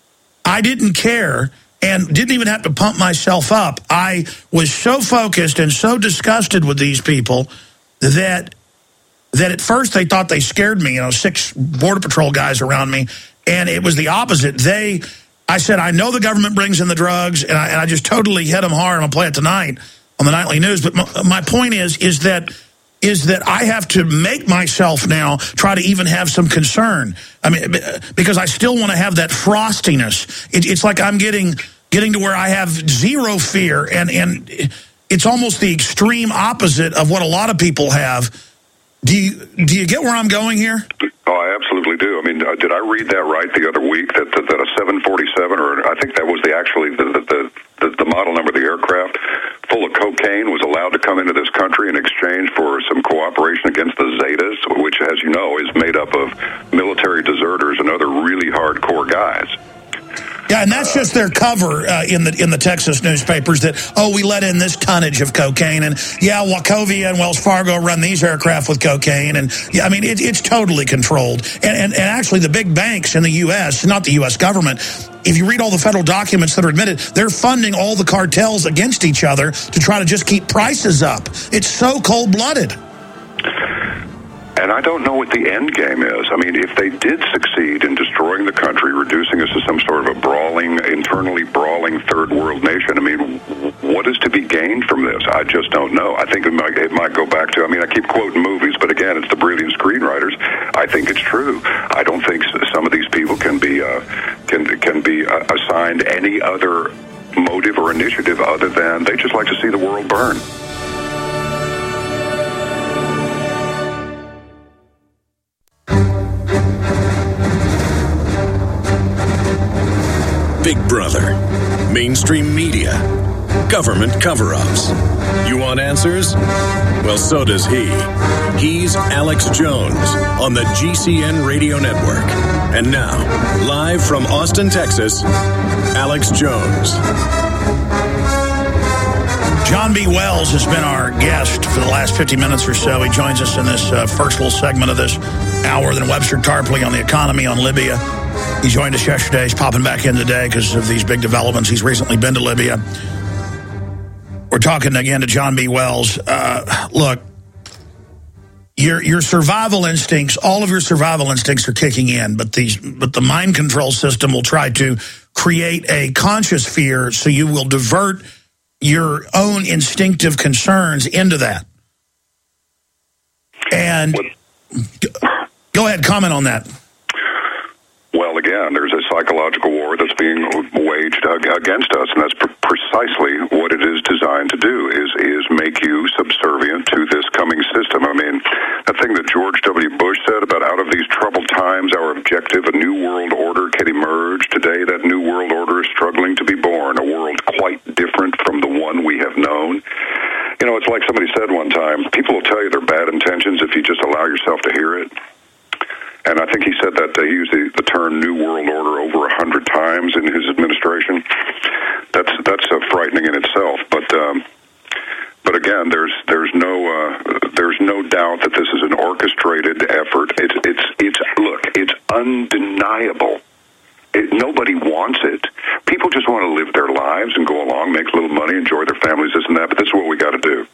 Speaker 2: I didn't care and didn't even have to pump myself up. I was so focused and so disgusted with these people that that at first they thought they scared me, you know, six Border Patrol guys around me, and it was the opposite. They, I said, I know the government brings in the drugs, and I, and I just totally hit them hard. I'm going to play it tonight on the nightly news. But my, my point is, is that is that I have to make myself now try to even have some concern. I mean, because I still want to have that frostiness. It, it's like I'm getting getting to where I have zero fear, and, and it's almost the extreme opposite of what a lot of people have. Do you, do you get where I'm going here?
Speaker 5: Oh, I absolutely do. I mean, uh, did I read that right the other week, that, that, that a seven forty-seven, or I think that was the actually the, the, the, the model number of the aircraft, full of cocaine, was allowed to come into this country in exchange for some cooperation against the Zetas, which, as you know, is made up of military deserters and other really hardcore guys.
Speaker 2: Yeah, and that's just their cover uh, in the in the Texas newspapers that, oh, we let in this tonnage of cocaine. And, yeah, Wachovia and Wells Fargo run these aircraft with cocaine. And, yeah, I mean, it, it's totally controlled. And, and, and actually the big banks in the U S, not the U S government, if you read all the federal documents that are admitted, they're funding all the cartels against each other to try to just keep prices up. It's so cold-blooded.
Speaker 5: And I don't know what the end game is. I mean, if they did succeed in destroying the country, reducing us to some sort of a brawling, internally brawling third world nation, I mean, what is to be gained from this? I just don't know. I think it might, it might go back to, I mean, I keep quoting movies, but again, it's the brilliant screenwriters. I think it's true. I don't think some of these people can be, uh, can, can be uh, assigned any other motive or initiative other than they just like to see the world burn.
Speaker 1: Big Brother, mainstream media, government cover-ups. You want answers? Well, so does he. He's Alex Jones on the G C N Radio Network. And now, live from Austin, Texas, Alex Jones.
Speaker 2: John B. Wells has been our guest for the last fifty minutes or so. He joins us in this uh, first little segment of this hour. Then Webster Tarpley on the economy, on Libya. He joined us yesterday. He's popping back in today because of these big developments. He's recently been to Libya. We're talking again to John B. Wells. Uh, look, your your survival instincts, all of your survival instincts are kicking in, but these but the mind control system will try to create a conscious fear, so you will divert your own instinctive concerns into that. And go ahead, comment on that.
Speaker 5: Well, again, there's a psychological war that's being waged against us, and that's pre- precisely what it is designed to do, is is make you subservient to this coming system. I mean, that thing that George W. Bush said about out of these troubled times, our objective, a new world order can emerge. Today, that new world order is struggling to be born, a world quite different from the one we have known. You know, it's like somebody said one time, people will tell you their bad intentions if you just allow yourself to hear it. And I think he said that uh, he used the, the term New World Order over a hundred times in his administration. That's that's uh, frightening in itself. But um, but again, there's there's no uh, there's no doubt that this is an orchestrated effort. It's it's it's look, it's undeniable. It, nobody wants it. People just want to live their lives and go along, make a little money, enjoy their families, this and that. But this is what we got to do.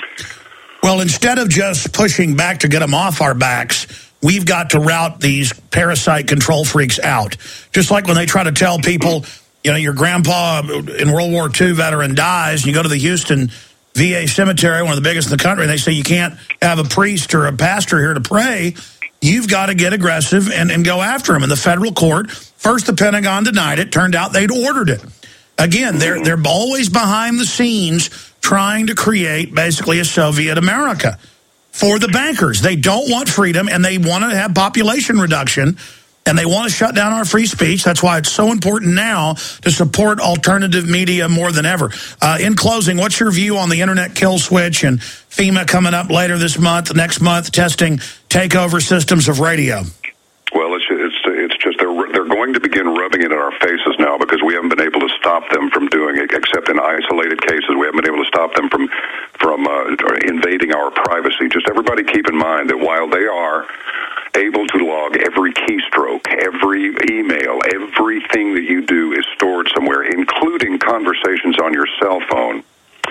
Speaker 2: Well, instead of just pushing back to get them off our backs, we've got to rout these parasite control freaks out. Just like when they try to tell people, you know, your grandpa in World War Two veteran dies, and you go to the Houston V A cemetery, one of the biggest in the country, and they say you can't have a priest or a pastor here to pray. You've got to get aggressive and, and go after them. In the federal court, first the Pentagon denied it. Turned out they'd ordered it. Again, they're, they're always behind the scenes trying to create basically a Soviet America for the bankers. They don't want freedom, and they want to have population reduction, and they want to shut down our free speech. That's why it's so important now to support alternative media more than ever. Uh, in closing, what's your view on the internet kill switch and FEMA coming up later this month, next month, testing takeover systems of radio?
Speaker 5: Well, it's it's it's just they're they're going to begin rubbing it in our faces now, because we haven't been able to stop them from doing it, except in isolated cases. We haven't been able to stop them from from uh, invading our privacy. Just everybody keep in mind that while they are able to log every keystroke, every email, everything that you do is stored somewhere, including conversations on your cell phone.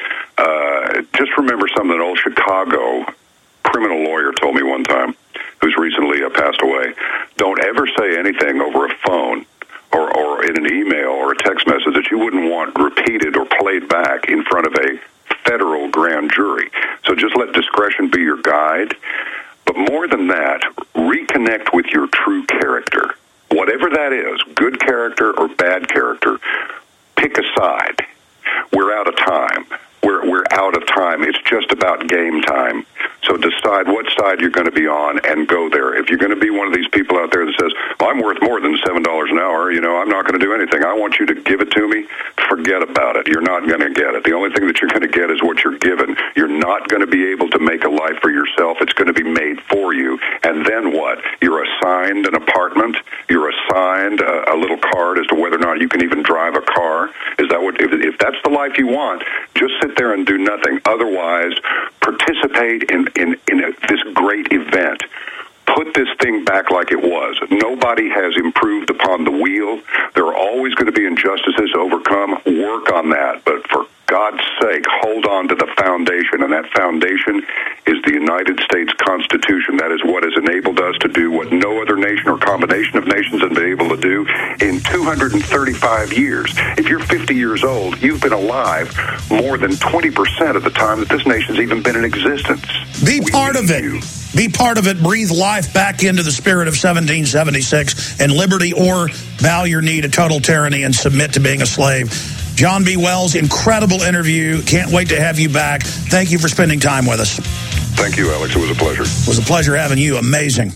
Speaker 5: Uh, just remember something an old Chicago criminal lawyer told me one time, who's recently uh, passed away. Don't ever say anything over a phone or, or in an email or a text message that you wouldn't want repeated or played back in front of a federal grand jury. So just let discretion be your guide. But more than that, reconnect with your true character. Whatever that is, good character or bad character, pick a side. We're out of time. We're, we're out of time. It's just about game time. So decide what side you're going to be on and go there. If you're going to be one of these people out there that says, well, I'm worth more than seven dollars an hour, you know, I'm not going to do anything. I want you to give it to me. Forget about it. You're not going to get it. The only thing that you're going to get is what you're given. You're not going to be able to make a life for yourself. It's going to be made for you. And then what? You're assigned an apartment. You're assigned a, a little card as to whether or not you can even drive a car. Is that what? If, if that's the life you want, just sit there and do nothing. Otherwise, participate in, in, in a, this great event. Put this thing back like it was. Nobody has improved upon the wheel. There are always going to be injustices to overcome. Work on that. But for God's sake, hold on to the foundation, and that foundation is the United States Constitution. That is what has enabled us to do what no other nation or combination of nations has been able to do in two hundred thirty-five years. If you're fifty years old, you've been alive more than twenty percent of the time that this nation's even been in existence.
Speaker 2: Be part of it. You. Be part of it. Breathe life back into the spirit of seventeen seventy-six and liberty, or bow your knee to total tyranny and submit to being a slave. John B. Wells, incredible interview. Can't wait to have you back. Thank you for spending time with us.
Speaker 5: Thank you, Alex. It was a pleasure.
Speaker 2: It was a pleasure having you. Amazing.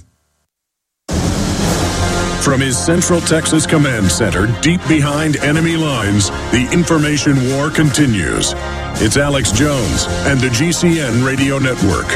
Speaker 1: From his Central Texas Command Center, deep behind enemy lines, the information war continues. It's Alex Jones and the G C N Radio Network.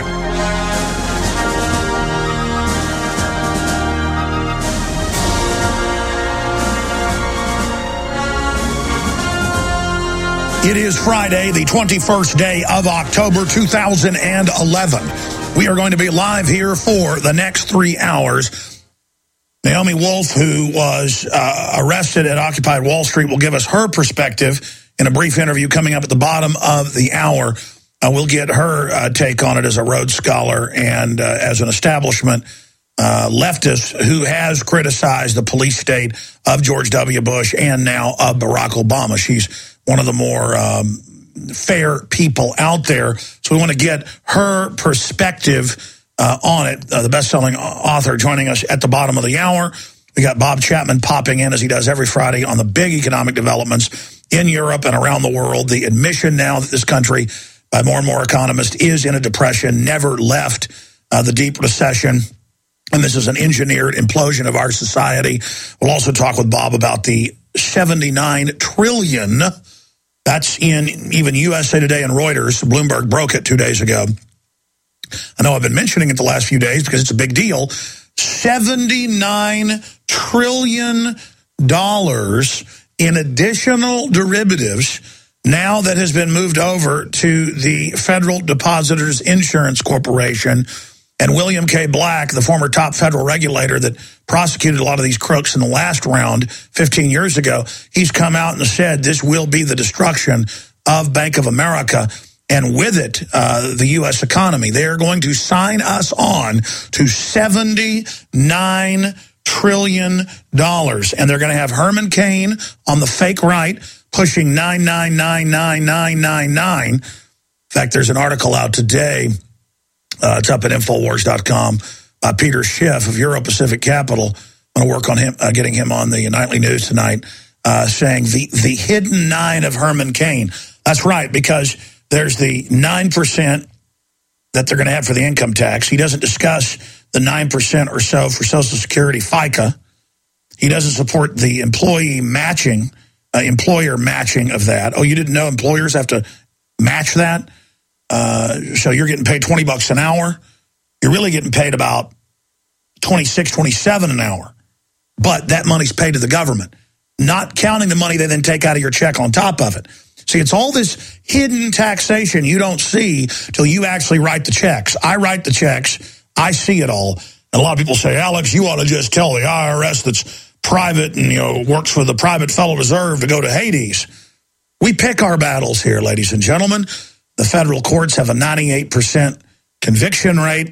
Speaker 2: It is Friday, the twenty-first day of October, two thousand eleven. We are going to be live here for the next three hours. Naomi Wolf, who was uh, arrested at Occupy Wall Street, will give us her perspective in a brief interview coming up at the bottom of the hour. Uh, we'll get her uh, take on it as a Rhodes Scholar and uh, as an establishment uh, leftist who has criticized the police state of George W. Bush and now of Barack Obama. She's one of the more um, fair people out there. So we want to get her perspective uh, on it. Uh, the best-selling author joining us at the bottom of the hour. We got Bob Chapman popping in, as he does every Friday, on the big economic developments in Europe and around the world. The admission now that this country, by more and more economists, is in a depression, never left uh, the deep recession. And this is an engineered implosion of our society. We'll also talk with Bob about the seventy-nine trillion dollars. That's in even U S A Today and Reuters. Bloomberg broke it two days ago. I know I've been mentioning it the last few days because it's a big deal. seventy-nine trillion dollars in additional derivatives now that has been moved over to the Federal Depositors Insurance Corporation. And William K. Black, the former top federal regulator that prosecuted a lot of these crooks in the last round fifteen years ago, he's come out and said this will be the destruction of Bank of America, and with it, uh, the U S economy. They are going to sign us on to seventy-nine trillion dollars, and they're going to have Herman Cain on the fake right pushing nine nine nine nine nine nine nine. In fact, there's an article out today. Uh, it's up at Infowars dot com. Uh, Peter Schiff of Euro Pacific Capital. I'm going to work on him, uh, getting him on the nightly news tonight, uh, saying the, the hidden nine of Herman Cain. That's right, because there's the nine percent that they're going to have for the income tax. He doesn't discuss the nine percent or so for Social Security FICA. He doesn't support the employee matching, uh, employer matching of that. Oh, you didn't know employers have to match that? Uh, so you're getting paid twenty bucks an hour. You're really getting paid about twenty-six, twenty-seven an hour. But that money's paid to the government, not counting the money they then take out of your check on top of it. See, it's all this hidden taxation you don't see till you actually write the checks. I write the checks. I see it all. And a lot of people say, Alex, you ought to just tell the I R S that's private and, you know, works for the private Federal Reserve to go to Hades. We pick our battles here, ladies and gentlemen. The federal courts have a ninety-eight percent conviction rate.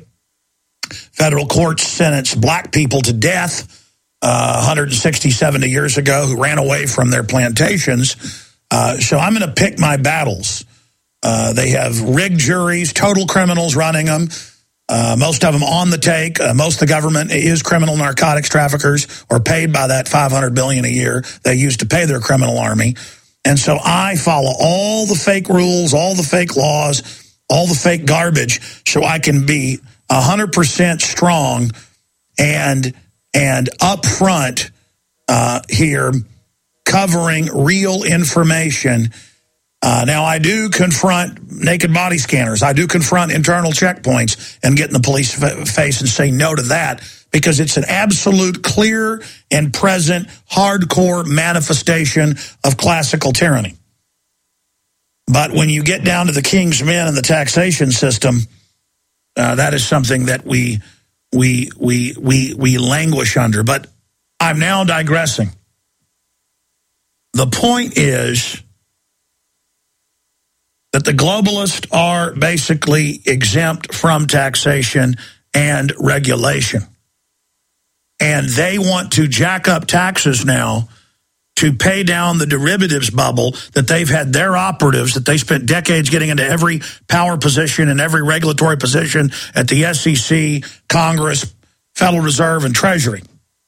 Speaker 2: Federal courts sentence black people to death uh, one hundred sixty, seventy years ago who ran away from their plantations. Uh, so I'm going to pick my battles. Uh, they have rigged juries, total criminals running them. Uh, most of them on the take. Uh, most of the government is criminal narcotics traffickers or paid by that five hundred billion dollars a year they use to pay their criminal army. And so I follow all the fake rules, all the fake laws, all the fake garbage, so I can be one hundred percent strong and and upfront uh, here, covering real information. Uh, now, I do confront naked body scanners. I do confront internal checkpoints and get in the police face and say no to that, because it's an absolute clear and present hardcore manifestation of classical tyranny. But when you get down to the king's men and the taxation system, uh, that is something that we we we we we languish under. But I'm now digressing. The point is that the globalists are basically exempt from taxation and regulation. And they want to jack up taxes now to pay down the derivatives bubble that they've had their operatives, that they spent decades getting into every power position and every regulatory position at the S E C, Congress, Federal Reserve, and Treasury.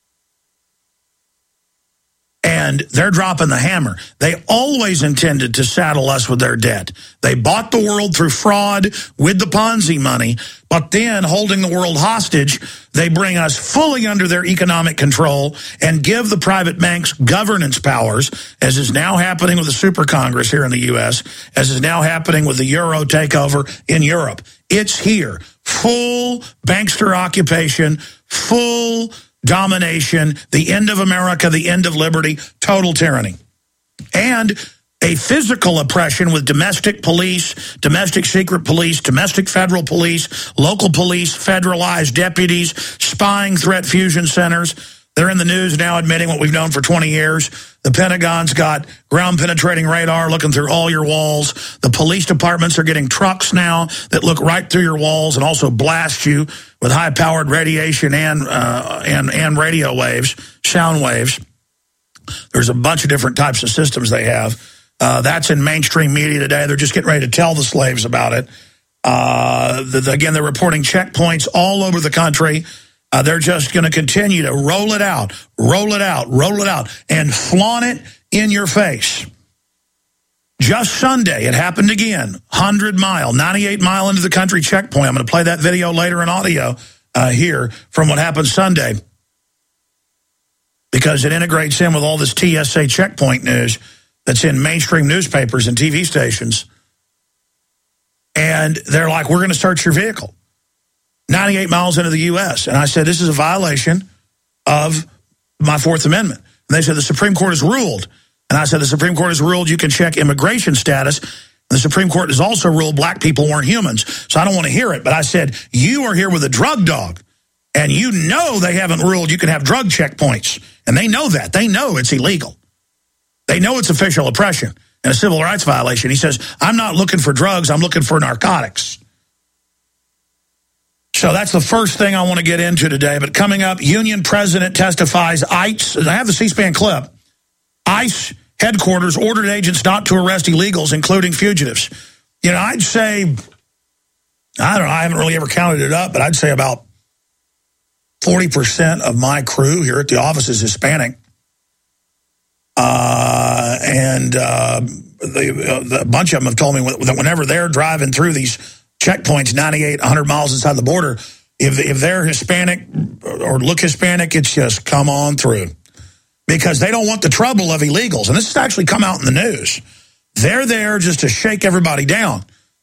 Speaker 2: And they're dropping the hammer. They always intended to saddle us with their debt. They bought the world through fraud with the Ponzi money, but then, holding the world hostage, they bring us fully under their economic control and give the private banks governance powers, as is now happening with the Super Congress here in the U S, as is now happening with the Euro takeover in Europe. It's here. Full bankster occupation, full domination, the end of America, the end of liberty, total tyranny. And a physical oppression with domestic police, domestic secret police, domestic federal police, local police, federalized deputies, spying threat fusion centers. They're in the news now admitting what we've known for twenty years. The Pentagon's got ground-penetrating radar looking through all your walls. The police departments are getting trucks now that look right through your walls and also blast you with high-powered radiation and uh, and and radio waves, sound waves. There's a bunch of different types of systems they have. Uh, that's in mainstream media today. They're just getting ready to tell the slaves about it. Uh, the, the, again, they're reporting checkpoints all over the country. Uh, they're just going to continue to roll it out, roll it out, roll it out, and flaunt it in your face. Just Sunday, it happened again. one hundred mile, ninety-eight mile into the country checkpoint. I'm going to play that video later in audio uh, here from what happened Sunday, because it integrates in with all this T S A checkpoint news that's in mainstream newspapers and T V stations. And they're like, we're going to search your vehicle. ninety-eight miles into the U S And I said, this is a violation of my Fourth Amendment. And they said, the Supreme Court has ruled. And I said, the Supreme Court has ruled you can check immigration status. The Supreme Court has also ruled black people weren't humans. So I don't want to hear it. But I said, you are here with a drug dog. And you know they haven't ruled you can have drug checkpoints. And they know that. They know it's illegal. They know it's official oppression and a civil rights violation. He says, I'm not looking for drugs. I'm looking for narcotics. So that's the first thing I want to get into today. But coming up, Union President testifies ICE. I have the C-SPAN clip. ICE headquarters ordered agents not to arrest illegals, including fugitives. You know, I'd say, I don't know, I haven't really ever counted it up, but I'd say about forty percent of my crew here at the office is Hispanic. Uh, and uh, the, uh, the, a bunch of them have told me that whenever they're driving through these checkpoints, ninety-eight, one hundred miles inside the border, if, if they're Hispanic or look Hispanic, it's just come on through. Because they don't want the trouble of illegals. And this has actually come out in the news. They're there just to shake everybody down.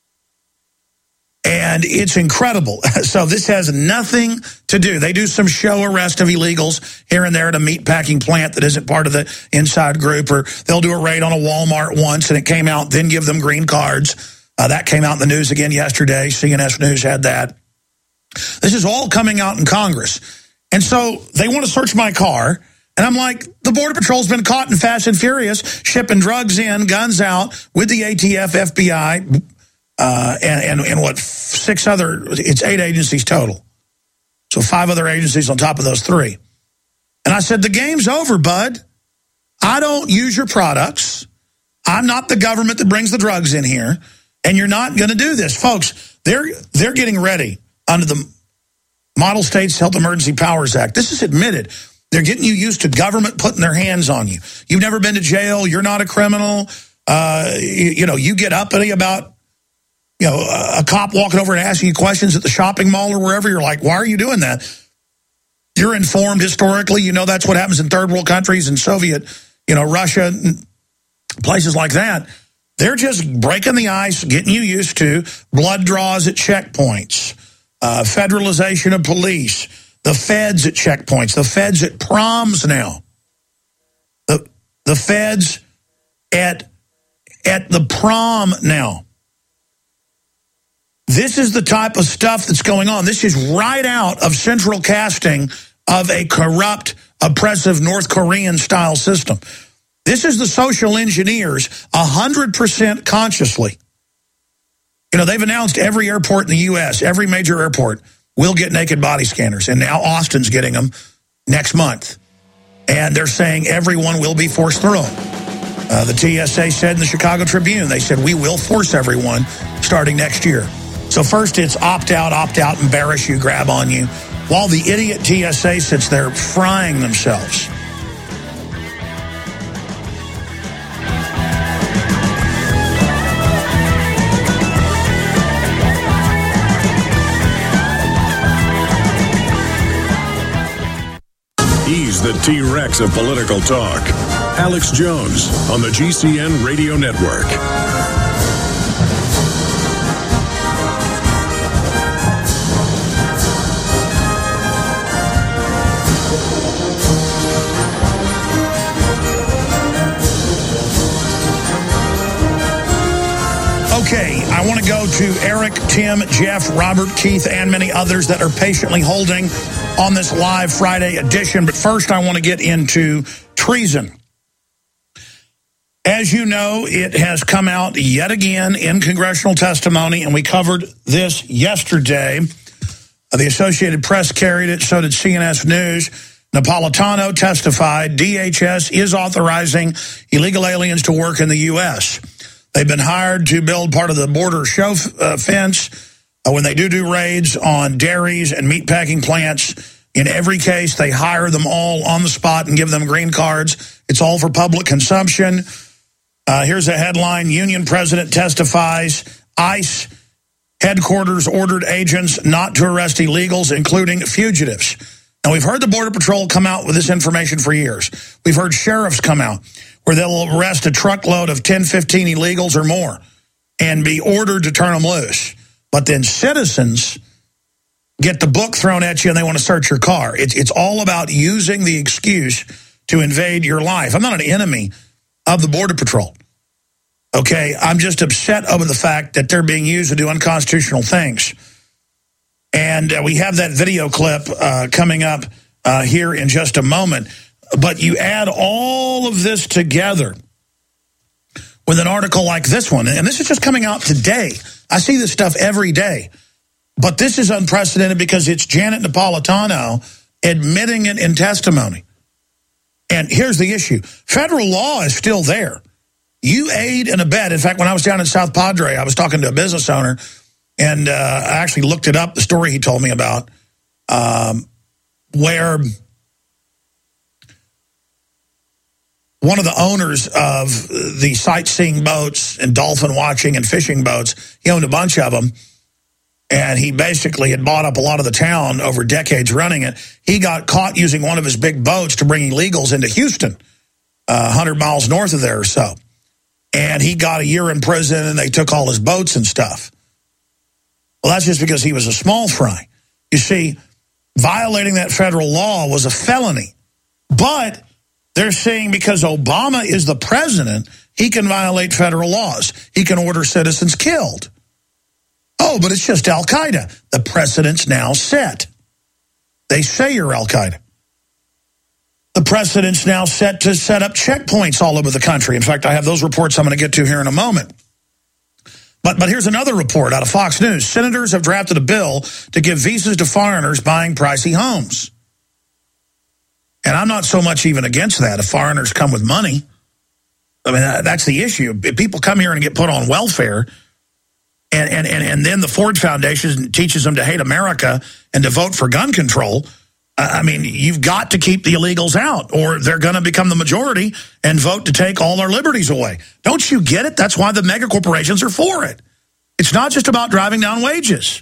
Speaker 2: And it's incredible. So this has nothing to do. They do some show arrest of illegals here and there at a meatpacking plant that isn't part of the inside group. Or they'll do a raid on a Walmart once and it came out, then give them green cards. Uh, that came out in the news again yesterday. C N S News had that. This is all coming out in Congress. And so they want to search my car. And I'm like, the Border Patrol's been caught in Fast and Furious, shipping drugs in, guns out, with the A T F, F B I, uh, and, and, and what, six other, it's eight agencies total. So five other agencies on top of those three. And I said, the game's over, bud. I don't use your products. I'm not the government that brings the drugs in here. And you're not going to do this. Folks, they're, they're getting ready under the Model States Health Emergency Powers Act. This is admitted. They're getting you used to government putting their hands on you. You've never been to jail. You're not a criminal. Uh, you, you know, you get uppity about, you know, a, a cop walking over and asking you questions at the shopping mall or wherever. You're like, why are you doing that? You're informed historically. You know that's what happens in third world countries and Soviet, you know, Russia, places like that. They're just breaking the ice, getting you used to blood draws at checkpoints, uh, federalization of police, the feds at checkpoints, the feds at proms now, the the feds at at the prom now. This is the type of stuff that's going on. This is right out of central casting of a corrupt, oppressive North Korean style system. This is the social engineers one hundred percent consciously. You know, they've announced every airport in the U S, every major airport will get naked body scanners. And now Austin's getting them next month. And they're saying everyone will be forced through them. Uh, the T S A said in the Chicago Tribune, they said, we will force everyone starting next year. So first it's opt out, opt out, embarrass you, grab on you, while the idiot T S A sits there frying themselves.
Speaker 1: He's the T-Rex of political talk. Alex Jones on the G C N Radio Network.
Speaker 2: Okay, I want to go to Eric, Tim, Jeff, Robert, Keith, and many others that are patiently holding on this live Friday edition. But first, I want to get into treason. As you know, it has come out yet again in congressional testimony, and we covered this yesterday. The Associated Press carried it, so did C N S News. Napolitano testified D H S is authorizing illegal aliens to work in the U S They've been hired to build part of the border show uh, fence uh, when they do do raids on dairies and meatpacking plants. In every case, they hire them all on the spot and give them green cards. It's all for public consumption. Uh, here's a headline. Union president testifies. ICE headquarters ordered agents not to arrest illegals, including fugitives. Now, we've heard the Border Patrol come out with this information for years. We've heard sheriffs come out where they'll arrest a truckload of ten, fifteen illegals or more and be ordered to turn them loose. But then citizens get the book thrown at you and they want to search your car. It's, it's all about using the excuse to invade your life. I'm not an enemy of the Border Patrol. Okay, I'm just upset over the fact that they're being used to do unconstitutional things. And uh, we have that video clip uh, coming up uh, here in just a moment. But you add all of this together with an article like this one, and this is just coming out today. I see this stuff every day. But this is unprecedented because it's Janet Napolitano admitting it in testimony. And here's the issue. Federal law is still there. You aid and abet. In fact, when I was down in South Padre, I was talking to a business owner, and uh, I actually looked it up, the story he told me about, um, where one of the owners of the sightseeing boats and dolphin watching and fishing boats, he owned a bunch of them, and he basically had bought up a lot of the town over decades running it. He got caught using one of his big boats to bring illegals into Houston, uh, one hundred miles north of there or so. And he got a year in prison, and they took all his boats and stuff. Well, that's just because he was a small fry. You see, violating that federal law was a felony. But they're saying because Obama is the president, he can violate federal laws. He can order citizens killed. Oh, but it's just Al-Qaeda. The precedent's now set. They say you're Al-Qaeda. The precedent's now set to set up checkpoints all over the country. In fact, I have those reports I'm going to get to here in a moment. But, but here's another report out of Fox News. Senators have drafted a bill to give visas to foreigners buying pricey homes. And I'm not so much even against that if foreigners come with money. I mean, that's the issue. If people come here and get put on welfare, and, and, and, and then the Ford Foundation teaches them to hate America and to vote for gun control, I mean, you've got to keep the illegals out, or they're going to become the majority and vote to take all our liberties away. Don't you get it? That's why the mega corporations are for it. It's not just about driving down wages.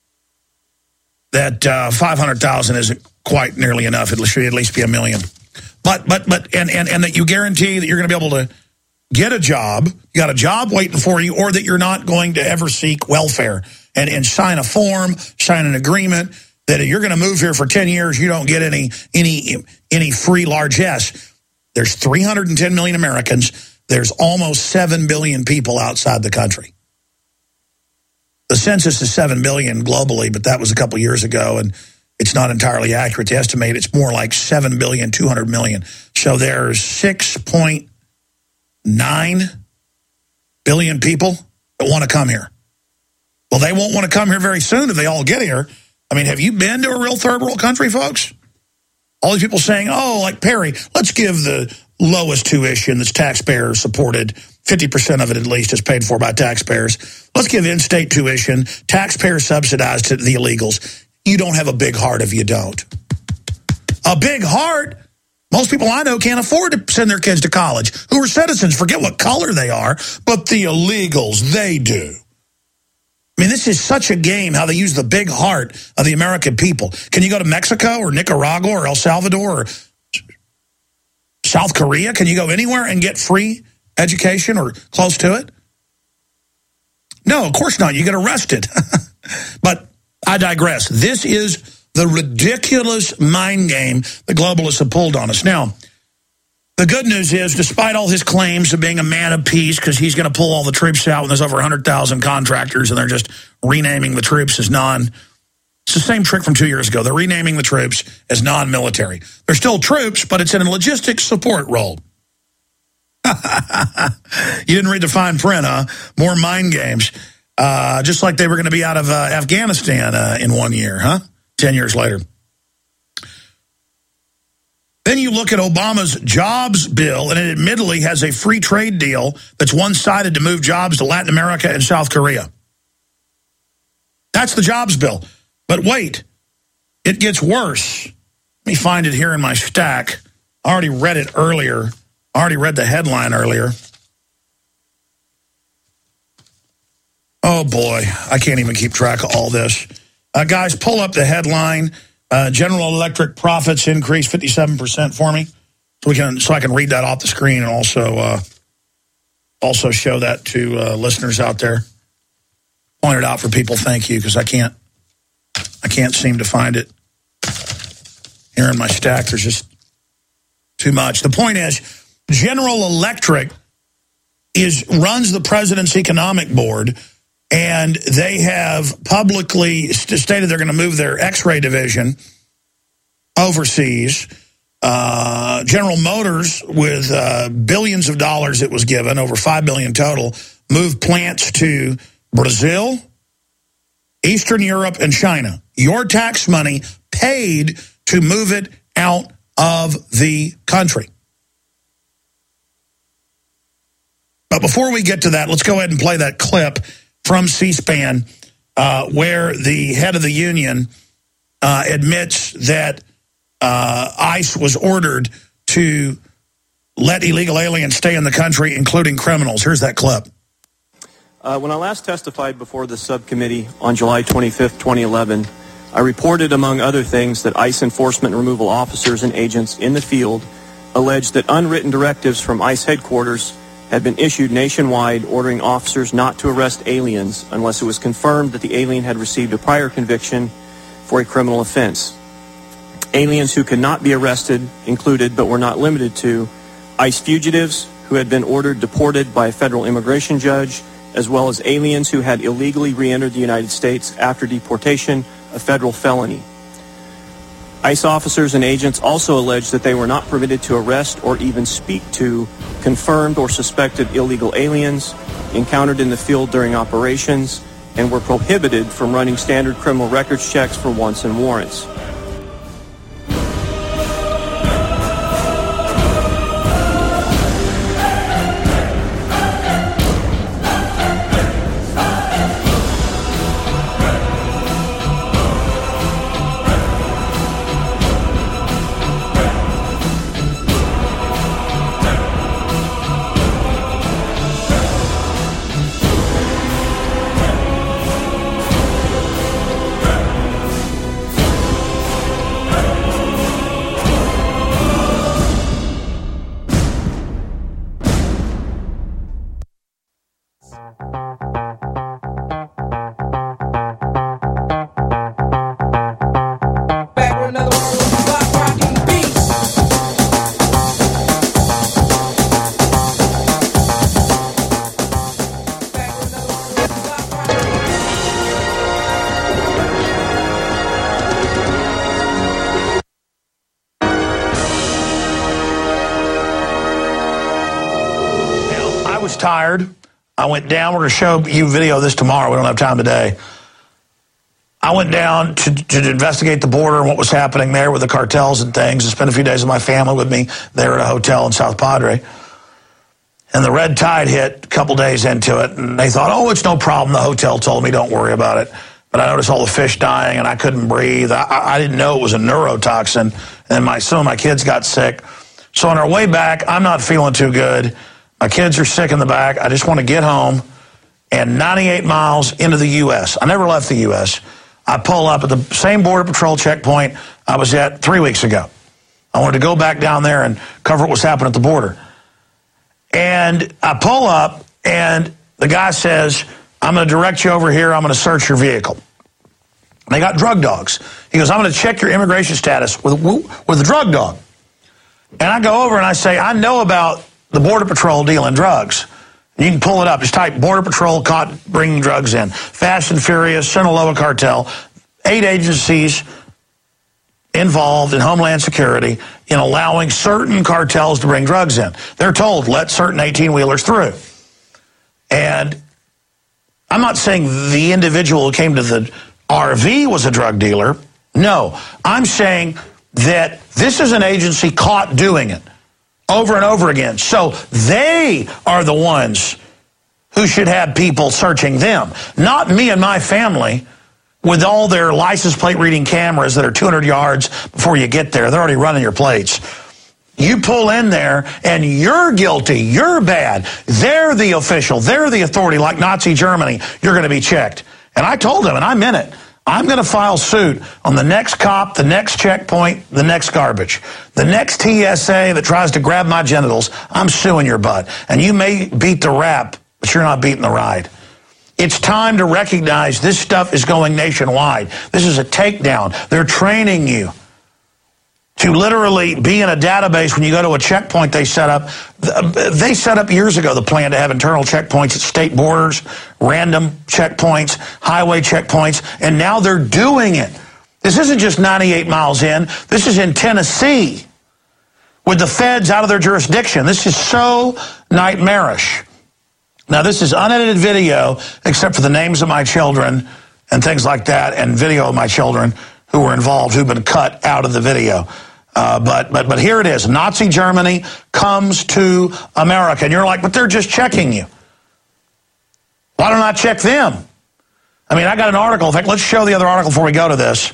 Speaker 2: That uh, five hundred thousand isn't quite nearly enough. It should at least be a million. But, but, but, and, and, and that you guarantee that you're going to be able to get a job, you got a job waiting for you, or that you're not going to ever seek welfare and, and sign a form, sign an agreement that if you're going to move here for ten years, you don't get any any any free largesse. There's three hundred ten million Americans. There's almost seven billion people outside the country. The census is seven billion globally, but that was a couple years ago, and it's not entirely accurate to estimate. It's more like seven billion two hundred million. So there's six point nine billion people that want to come here. Well, they won't want to come here very soon if they all get here. I mean, have you been to a real third world country, folks? All these people saying, oh, like Perry, let's give the lowest tuition that's taxpayer supported. fifty percent of it at least is paid for by taxpayers. Let's give in-state tuition, taxpayer subsidized to the illegals. You don't have a big heart if you don't. A big heart? Most people I know can't afford to send their kids to college who are citizens. Forget what color they are, but the illegals, they do. I mean, this is such a game, how they use the big heart of the American people. Can you go to Mexico or Nicaragua or El Salvador or South Korea? Can you go anywhere and get free education or close to it? No, of course not. You get arrested. But I digress. This is the ridiculous mind game the globalists have pulled on us. Now, the good news is, despite all his claims of being a man of peace, because he's going to pull all the troops out when there's over one hundred thousand contractors and they're just renaming the troops as non, it's the same trick from two years ago. They're renaming the troops as non-military. They're still troops, but it's in a logistics support role. You didn't read the fine print, huh? More mind games. Uh, just like they were going to be out of uh, Afghanistan uh, in one year, huh? Ten years later. Then you look at Obama's jobs bill, and it admittedly has a free trade deal that's one-sided to move jobs to Latin America and South Korea. That's the jobs bill. But wait, it gets worse. Let me find it here in my stack. I already read it earlier. I already read the headline earlier. Oh, boy. I can't even keep track of all this. Uh, guys, pull up the headline. Uh, General Electric profits increase fifty-seven percent for me. So we can, so I can read that off the screen and also, uh, also show that to uh, listeners out there. Point it out for people. Thank you, because I can't, I can't seem to find it here in my stack. There's just too much. The point is, General Electric is runs the President's Economic Board, and they have publicly stated they're going to move their X-ray division overseas. Uh, General Motors, with uh, billions of dollars it was given, over five billion dollars total, moved plants to Brazil, Eastern Europe, and China. Your tax money paid to move it out of the country. But before we get to that, let's go ahead and play that clip from C-SPAN uh, where the head of the union uh, admits that uh, ICE was ordered to let illegal aliens stay in the country, including criminals. Here's that clip.
Speaker 6: Uh, when I last testified before the subcommittee on July twenty-fifth, twenty eleven, I reported, among other things, that ICE enforcement and removal officers and agents in the field alleged that unwritten directives from ICE headquarters had been issued nationwide ordering officers not to arrest aliens unless it was confirmed that the alien had received a prior conviction for a criminal offense. Aliens who could not be arrested included, but were not limited to, ICE fugitives who had been ordered deported by a federal immigration judge, as well as aliens who had illegally re-entered the United States after deportation, a federal felony. ICE officers and agents also alleged that they were not permitted to arrest or even speak to confirmed or suspected illegal aliens encountered in the field during operations, and were prohibited from running standard criminal records checks for wants and warrants.
Speaker 2: Tired. I went down. We're going to show you video of this tomorrow. We don't have time today. I went down to, to investigate the border and what was happening there with the cartels and things, and spent a few days with my family with me there at a hotel in South Padre. And the red tide hit a couple days into it, and they thought, oh, it's no problem. The hotel told me, don't worry about it. But I noticed all the fish dying, and I couldn't breathe. I, I didn't know it was a neurotoxin, and my some of my kids got sick. So on our way back, I'm not feeling too good. My kids are sick in the back. I just want to get home. And ninety-eight miles into the U S I never left the U S I pull up at the same Border Patrol checkpoint I was at three weeks ago. I wanted to go back down there and cover what was happening at the border. And I pull up, and the guy says, I'm going to direct you over here. I'm going to search your vehicle. And they got drug dogs. He goes, I'm going to check your immigration status with, with a drug dog. And I go over and I say, I know about the Border Patrol dealing drugs. You can pull it up. Just type Border Patrol caught bringing drugs in. Fast and Furious, Sinaloa cartel, eight agencies involved in Homeland Security in allowing certain cartels to bring drugs in. They're told, let certain eighteen-wheelers through. And I'm not saying the individual who came to the R V was a drug dealer. No, I'm saying that this is an agency caught doing it over and over again. So they are the ones who should have people searching them, not me and my family with all their license plate reading cameras that are two hundred yards before you get there. They're already running your plates. You pull in there and you're guilty, you're bad. They're the official, they're the authority, like Nazi Germany. You're going to be checked. And I told him, and I meant it, I'm going to file suit on the next cop, the next checkpoint, the next garbage. The next T S A that tries to grab my genitals, I'm suing your butt. And you may beat the rap, but you're not beating the ride. It's time to recognize this stuff is going nationwide. This is a takedown. They're training you to literally be in a database when you go to a checkpoint they set up. They set up years ago the plan to have internal checkpoints at state borders, random checkpoints, highway checkpoints, and now they're doing it. This isn't just ninety-eight miles in. This is in Tennessee with the feds out of their jurisdiction. This is so nightmarish. Now, this is unedited video, except for the names of my children and things like that, and video of my children who were involved, who've been cut out of the video. Uh, but but but here it is. Nazi Germany comes to America. And you're like, but they're just checking you. Why don't I check them? I mean, I got an article. In fact, let's show the other article before we go to this.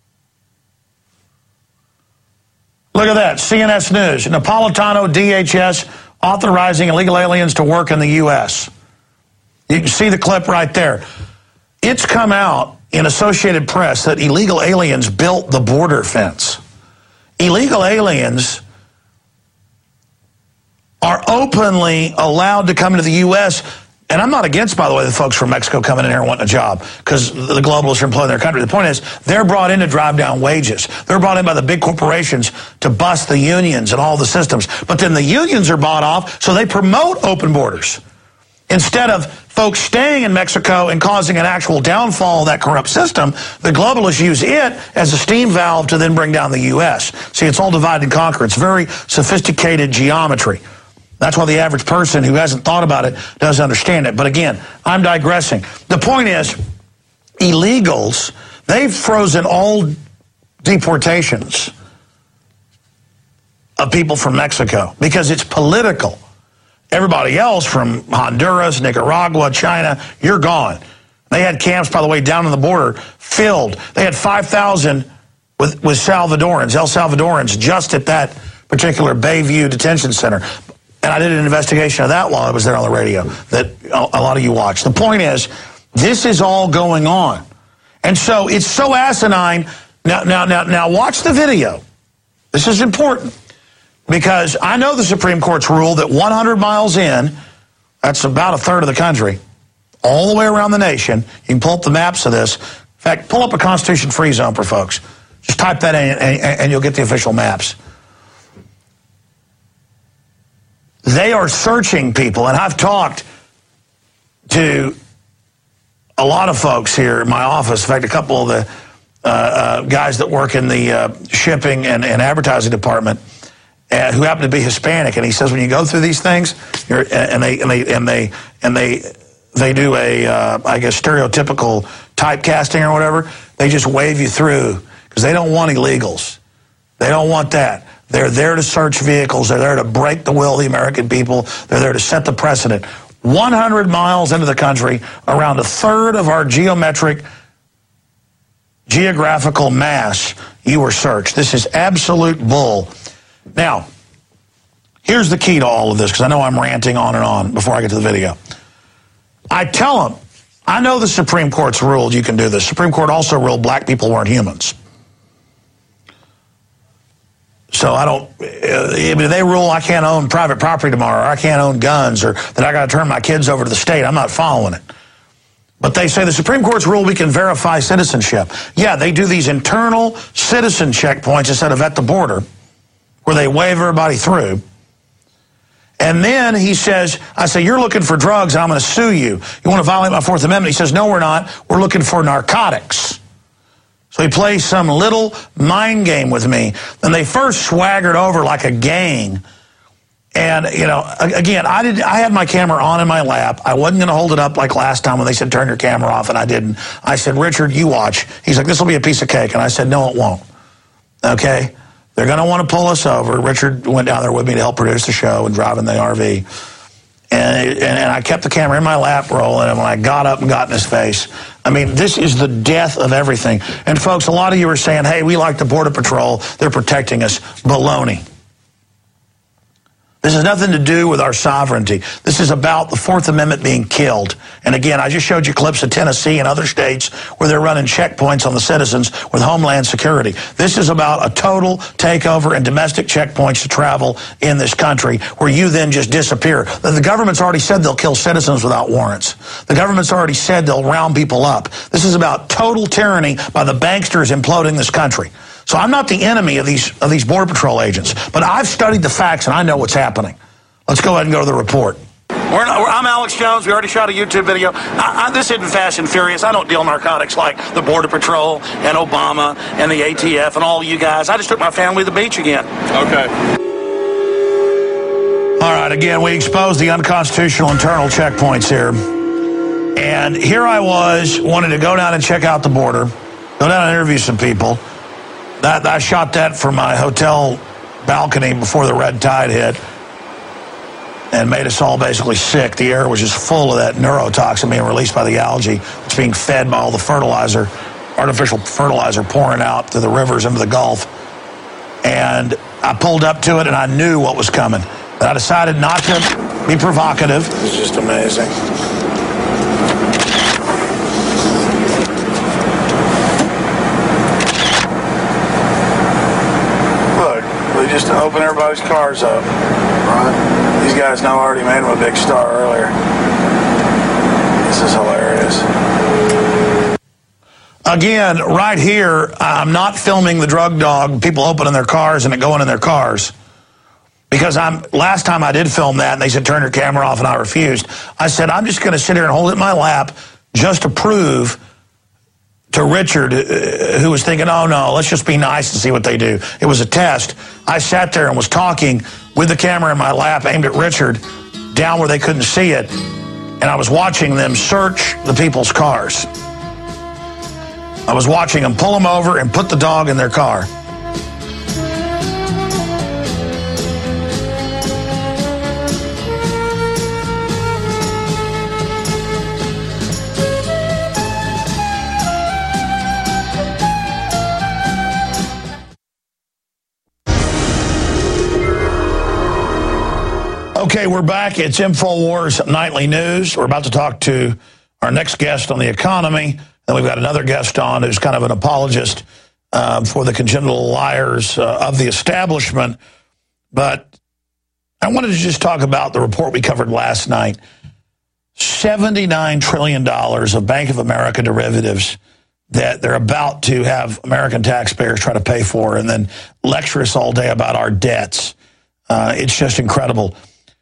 Speaker 2: Look at that. C N S News. Napolitano, D H S, authorizing illegal aliens to work in the U S. You can see the clip right there. It's come out in Associated Press that illegal aliens built the border fence. Illegal aliens are openly allowed to come into the U S, and I'm not against, by the way, the folks from Mexico coming in here and wanting a job because the globalists are employing their country. The point is, they're brought in to drive down wages. They're brought in by the big corporations to bust the unions and all the systems. But then the unions are bought off, so they promote open borders. Instead of folks staying in Mexico and causing an actual downfall of that corrupt system, the globalists use it as a steam valve to then bring down the U S. See, it's all divide and conquer. It's very sophisticated geometry. That's why the average person who hasn't thought about it doesn't understand it. But again, I'm digressing. The point is, illegals, they've frozen all deportations of people from Mexico because it's political. Everybody else from Honduras, Nicaragua, China, you're gone. They had camps, by the way, down on the border filled. They had five thousand with, with Salvadorans, El Salvadorans, just at that particular Bayview detention center. And I did an investigation of that while I was there on the radio that a lot of you watched. The point is, this is all going on. And so it's so asinine. Now, now, now, now watch the video. This is important. Because I know the Supreme Court's ruled that one hundred miles in, that's about a third of the country, all the way around the nation. You can pull up the maps of this. In fact, pull up a Constitution-free zone for folks. Just type that in and, and you'll get the official maps. They are searching people, and I've talked to a lot of folks here in my office. In fact, a couple of the uh, uh, guys that work in the uh, shipping and, and advertising department, Uh, who happen to be Hispanic, and he says when you go through these things, you're, and they and they and they and they they do a uh, I guess stereotypical typecasting or whatever. They just wave you through because they don't want illegals. They don't want that. They're there to search vehicles. They're there to break the will of the American people. They're there to set the precedent. one hundred miles into the country, around a third of our geometric geographical mass, you were searched. This is absolute bull. Now, here's the key to all of this, because I know I'm ranting on and on before I get to the video. I tell them, I know the Supreme Court's ruled you can do this. Supreme Court also ruled black people weren't humans. So I don't, if they rule I can't own private property tomorrow, or I can't own guns, or that I got to turn my kids over to the state, I'm not following it. But they say the Supreme Court's ruled we can verify citizenship. Yeah, they do these internal citizen checkpoints instead of at the border, where they wave everybody through. And then he says, I say, you're looking for drugs, and I'm going to sue you. You want to violate my Fourth Amendment? He says, no, we're not. We're looking for narcotics. So he plays some little mind game with me. Then they first swaggered over like a gang. And, you know, again, I did. I had my camera on in my lap. I wasn't going to hold it up like last time when they said, turn your camera off, and I didn't. I said, Richard, you watch. He's like, this will be a piece of cake. And I said, no, it won't. Okay? They're going to want to pull us over. Richard went down there with me to help produce the show and driving the R V. And, and, and I kept the camera in my lap rolling, and when I got up and got in his face, I mean, this is the death of everything. And folks, a lot of you are saying, hey, we like the Border Patrol. They're protecting us. Baloney. This has nothing to do with our sovereignty. This is about the Fourth Amendment being killed. And again, I just showed you clips of Tennessee and other states where they're running checkpoints on the citizens with Homeland Security. This is about a total takeover and domestic checkpoints to travel in this country where you then just disappear. The government's already said they'll kill citizens without warrants. The government's already said they'll round people up. This is about total tyranny by the banksters imploding this country. So I'm not the enemy of these of these Border Patrol agents, but I've studied the facts and I know what's happening. Let's go ahead and go to the report. We're not, we're, I'm Alex Jones. We already shot a YouTube video. I, I, this isn't Fast and Furious. I don't deal narcotics like the Border Patrol and Obama and the A T F and all you guys. I just took my family to the beach again.
Speaker 7: Okay.
Speaker 2: All right, again, we exposed the unconstitutional internal checkpoints here. And here I was, wanting to go down and check out the border, go down and interview some people. That, I shot that from my hotel balcony before the red tide hit and made us all basically sick. The air was just full of that neurotoxin being released by the algae. It's being fed by all the fertilizer, artificial fertilizer pouring out to the rivers into the Gulf. And I pulled up to it and I knew what was coming. But I decided not to be provocative. It's just amazing. Just to open everybody's cars up. Right. These guys know I already made them a big star earlier. This is hilarious. Again, right here, I'm not filming the drug dog, people opening their cars and it going in their cars. Because I'm last time I did film that and they said turn your camera off and I refused. I said I'm just going to sit here and hold it in my lap just to prove to Richard, uh, who was thinking, oh, no, let's just be nice and see what they do. It was a test. I sat there and was talking with the camera in my lap aimed at Richard down where they couldn't see it, and I was watching them search the people's cars. I was watching them pull them over and put the dog in their car. Okay, we're back. It's InfoWars Nightly News. We're about to talk to our next guest on the economy. Then we've got another guest on who's kind of an apologist um, for the congenital liars uh, of the establishment. But I wanted to just talk about the report we covered last night. seventy-nine trillion dollars of Bank of America derivatives that they're about to have American taxpayers try to pay for and then lecture us all day about our debts. Uh, it's just incredible.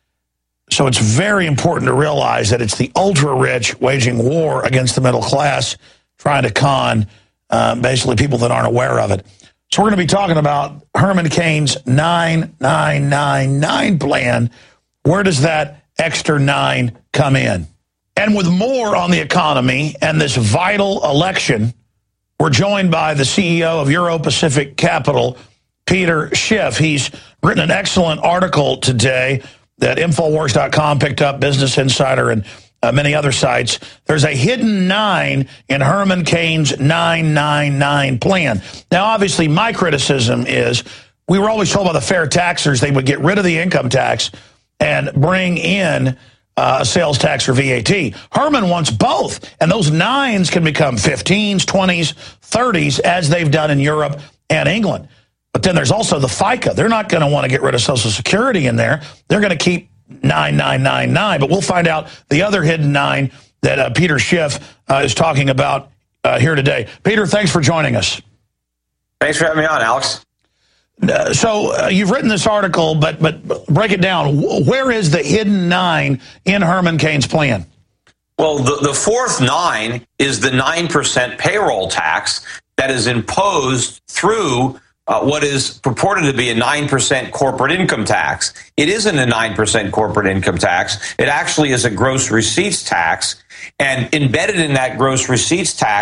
Speaker 2: So it's very important to realize that it's the ultra-rich waging war against the middle class, trying to con uh, basically people that aren't aware of it. So we're going to be talking about Herman Cain's nine nine nine nine plan. Where does that extra nine come in? And with more on the economy and this vital election, we're joined by the C E O of Euro-Pacific Capital, Peter Schiff. He's written an excellent article today that Infowars dot com picked up, Business Insider, and uh, many other sites. There's a hidden nine in Herman Cain's nine nine nine plan. Now, obviously, my criticism is we were always told by the fair taxers they would get rid of the income tax and bring in uh, a sales tax or V A T. Herman wants both, and those nines can become fifteens, twenties, thirties, as they've done in Europe and England. But then there's also the FICA. They're not going to want to get rid of Social Security in there. They're going to keep nine nine nine nine. But we'll find out the other hidden nine that uh, Peter Schiff uh, is talking about uh, here today. Peter, thanks for joining us.
Speaker 7: Thanks for having me on, Alex.
Speaker 2: Uh, so uh, you've written this article, but but break it down. Where is the hidden nine in Herman Cain's plan?
Speaker 7: Well, the, the fourth nine is the nine percent payroll tax that is imposed through Uh, what is purported to be a nine percent corporate income tax. It isn't a nine percent corporate income tax. It actually is a gross receipts tax. And embedded in that gross receipts tax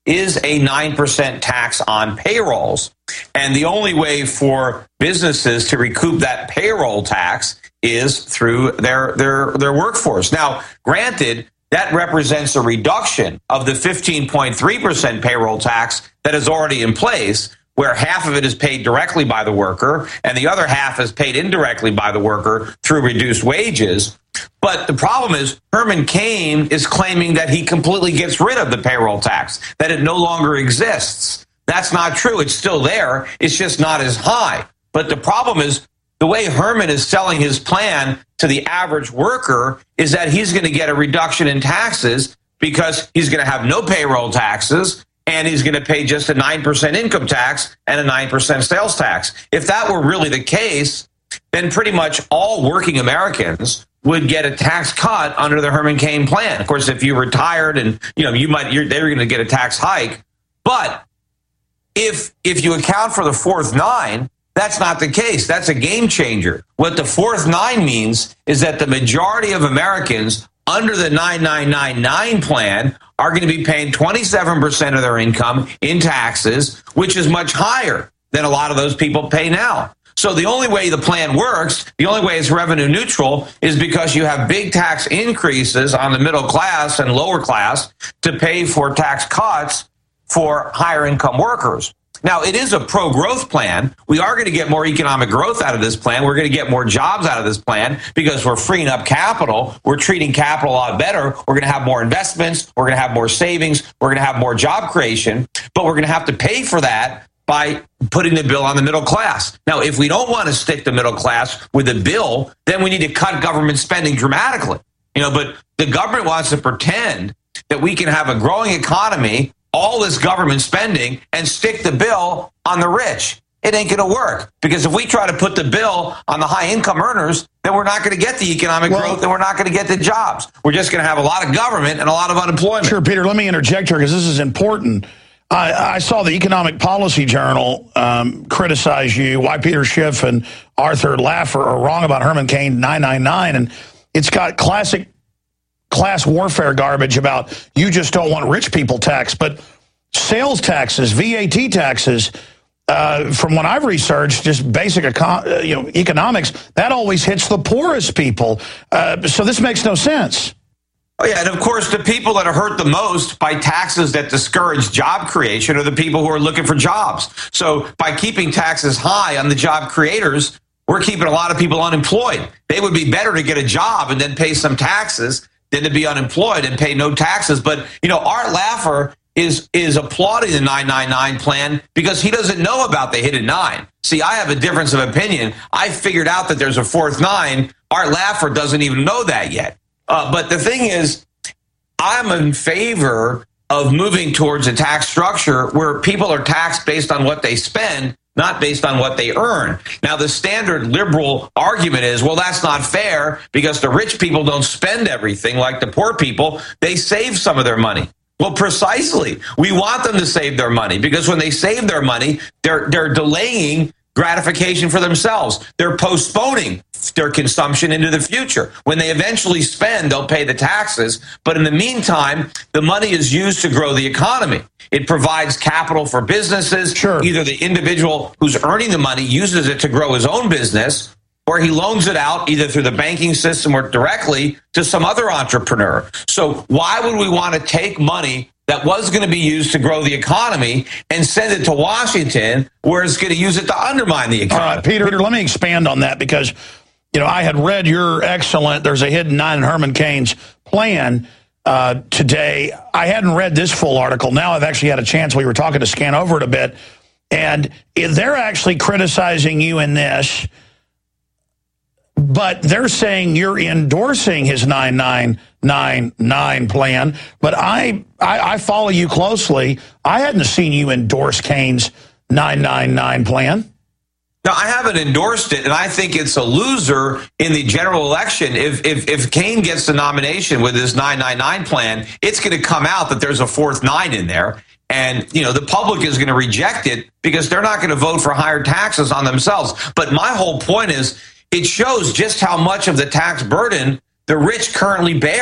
Speaker 7: is a nine percent tax on payrolls. And the only way for businesses to recoup that payroll tax is through their their their workforce. Now, granted, that represents a reduction of the fifteen point three percent payroll tax that is already in place, where half of it is paid directly by the worker and the other half is paid indirectly by the worker through reduced wages. But the problem is Herman Cain is claiming that he completely gets rid of the payroll tax, that it no longer exists. That's not true. It's still there. It's just not as high. But the problem is the way Herman is selling his plan to the average worker is that he's going to get a reduction in taxes because he's going to have no payroll taxes and he's going to pay just a nine percent income tax and a nine percent sales tax. If that were really the case, then pretty much all working Americans would get a tax cut under the Herman Cain plan. Of course, if you retired and you know you might, you're, they're going to get a tax hike. But if if you account for the fourth nine, that's not the case. That's a game changer. What the fourth nine means is that the majority of Americans under the nine nine nine nine plan are going to be paying twenty-seven percent of their income in taxes, which is much higher than a lot of those people pay now. So the only way the plan works, the only way it's revenue neutral, is because you have big tax increases on the middle class and lower class to pay for tax cuts for higher income workers. Now, it is a pro-growth plan. We are going to get more economic growth out of this plan. We're going to get more jobs out of this plan because we're freeing up capital. We're treating capital a lot better. We're going to have more investments. We're going to have more savings. We're going to have more job creation. But we're going to have to pay for that by putting the bill on the middle class. Now, if we don't want to stick the middle class with a bill, then we need to cut government spending dramatically. You know, but the government wants to pretend that we can have a growing economy, all this government spending, and stick the bill on the rich. It ain't going to work, because if we try to put the bill on the high income earners, then we're not going to get the economic well, growth and we're not going to get the jobs. We're just going to have a lot of government and a lot of unemployment.
Speaker 2: Sure, Peter, let me interject here because this is important. I, I saw the Economic Policy Journal um, criticize you, why Peter Schiff and Arthur Laffer are wrong about Herman Cain nine nine nine, and it's got classic class warfare garbage about you just don't want rich people tax, but sales taxes, V A T taxes, uh, from what I've researched, just basic econ you know, economics, that always hits the poorest people. Uh, so this makes no sense.
Speaker 7: Oh, yeah, and of course, the people that are hurt the most by taxes that discourage job creation are the people who are looking for jobs. So by keeping taxes high on the job creators, we're keeping a lot of people unemployed. They would be better to get a job and then pay some taxes than to be unemployed and pay no taxes. But, you know, Art Laffer is is applauding the nine nine nine plan because he doesn't know about the hidden nine. See, I have a difference of opinion. I figured out that there's a fourth nine. Art Laffer doesn't even know that yet. Uh, but the thing is, I'm in favor of moving towards a tax structure where people are taxed based on what they spend, not based on what they earn. Now, the standard liberal argument is, well, that's not fair because the rich people don't spend everything like the poor people. They save some of their money. Well, precisely. We want them to save their money because when they save their money, they're they're delaying gratification for themselves. They're postponing their consumption into the future. When they eventually spend, they'll pay the taxes. But in the meantime, the money is used to grow the economy. It provides capital for businesses.
Speaker 2: Sure. Either
Speaker 7: the individual who's earning the money uses it to grow his own business, or he loans it out either through the banking system or directly to some other entrepreneur. So why would we want to take money that was going to be used to grow the economy and send it to Washington, where it's going to use it to undermine the economy?
Speaker 2: All right, Peter, Peter, let me expand on that because, you know, I had read your excellent, there's a hidden nine in Herman Cain's plan uh, today. I hadn't read this full article. Now I've actually had a chance, we were talking to scan over it a bit, and they're actually criticizing you in this, but they're saying you're endorsing his nine nine nine nine plan. But I, I, I follow you closely. I hadn't seen you endorse Cain's nine nine nine plan.
Speaker 7: No, I haven't endorsed it, and I think it's a loser in the general election. If if, if Cain gets the nomination with his nine nine nine plan, it's going to come out that there's a fourth nine in there. And, you know, the public is going to reject it because they're not going to vote for higher taxes on themselves. But my whole point is, it shows just how much of the tax burden the rich currently bear.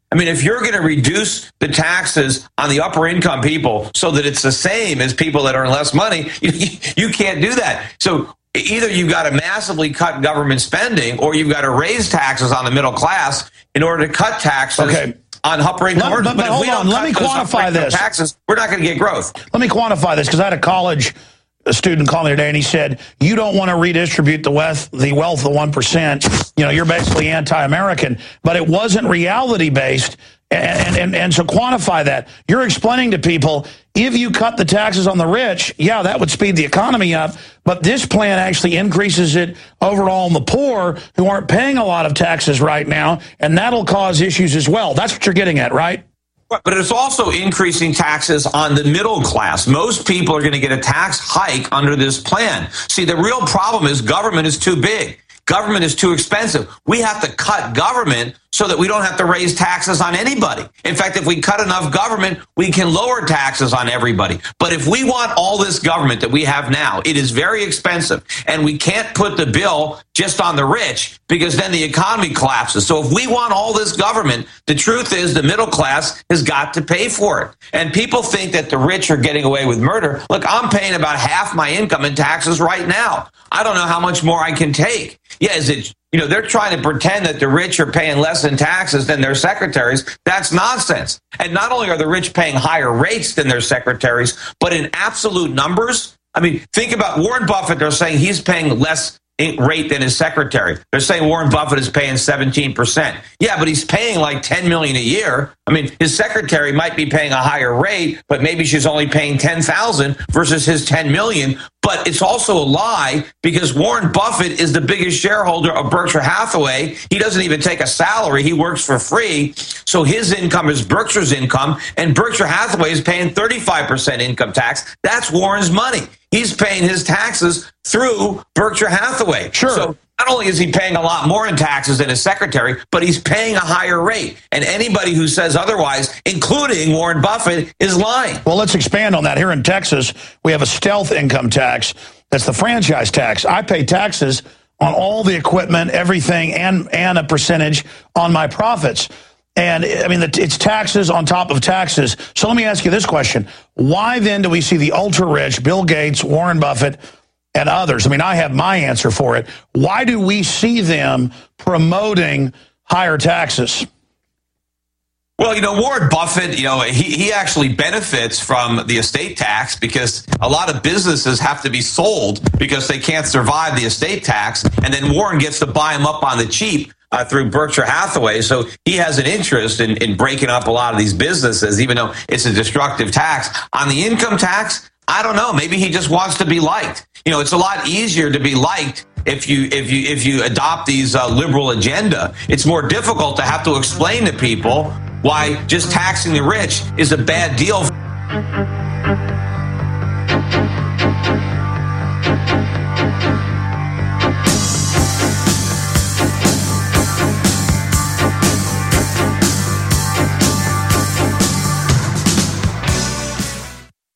Speaker 7: I mean, if you're going to reduce the taxes on the upper income people so that it's the same as people that earn less money, you, you can't do that. So either you've got to massively cut government spending or you've got to raise taxes on the middle class in order to cut taxes. Okay. On upper income,
Speaker 2: but, but, but hold on, let me quantify this.
Speaker 7: Taxes, we're not going to get growth.
Speaker 2: Let me quantify this because I had a college student call me today, and he said, "You don't want to redistribute the wealth, the wealth of the one percent. You know, you're basically anti-American." But it wasn't reality based, and and and so quantify that. You're explaining to people if you cut the taxes on the rich, yeah, that would speed the economy up. But this plan actually increases it overall on the poor who aren't paying a lot of taxes right now, and that'll cause issues as well. That's what you're getting at, right?
Speaker 7: But it's also increasing taxes on the middle class. Most people are going to get a tax hike under this plan. See, the real problem is government is too big. Government is too expensive. We have to cut government so that we don't have to raise taxes on anybody. In fact, if we cut enough government, we can lower taxes on everybody. But if we want all this government that we have now, it is very expensive. And we can't put the bill just on the rich because then the economy collapses. So if we want all this government, the truth is the middle class has got to pay for it. And people think that the rich are getting away with murder. Look, I'm paying about half my income in taxes right now. I don't know how much more I can take. Yeah, is it, you know, they're trying to pretend that the rich are paying less in taxes than their secretaries. That's nonsense. And not only are the rich paying higher rates than their secretaries, but in absolute numbers, I mean, think about Warren Buffett. They're saying he's paying less rate than his secretary. They're saying Warren Buffett is paying seventeen percent. Yeah, but he's paying like ten million dollars a year. I mean, his secretary might be paying a higher rate, but maybe she's only paying ten thousand dollars versus his ten million dollars. But it's also a lie because Warren Buffett is the biggest shareholder of Berkshire Hathaway. He doesn't even take a salary. He works for free. So his income is Berkshire's income, and Berkshire Hathaway is paying thirty-five percent income tax. That's Warren's money. He's paying his taxes through Berkshire Hathaway.
Speaker 2: Sure.
Speaker 7: So not only is he paying a lot more in taxes than his secretary, but he's paying a higher rate. And anybody who says otherwise, including Warren Buffett, is lying.
Speaker 2: Well, let's expand on that. Here in Texas, we have a stealth income tax. That's the franchise tax. I pay taxes on all the equipment, everything, and, and a percentage on my profits. And, I mean, it's taxes on top of taxes. So let me ask you this question. Why then do we see the ultra-rich, Bill Gates, Warren Buffett, and others? I mean, I have my answer for it. Why do we see them promoting higher taxes?
Speaker 7: Well, you know, Warren Buffett, you know, he, he actually benefits from the estate tax because a lot of businesses have to be sold because they can't survive the estate tax. And then Warren gets to buy them up on the cheap uh, through Berkshire Hathaway. So he has an interest in, in breaking up a lot of these businesses, even though it's a destructive tax. On the income tax, I don't know. Maybe he just wants to be liked. You know, it's a lot easier to be liked if you if you if you adopt these uh, liberal agenda. It's more difficult to have to explain to people why just taxing the rich is a bad deal.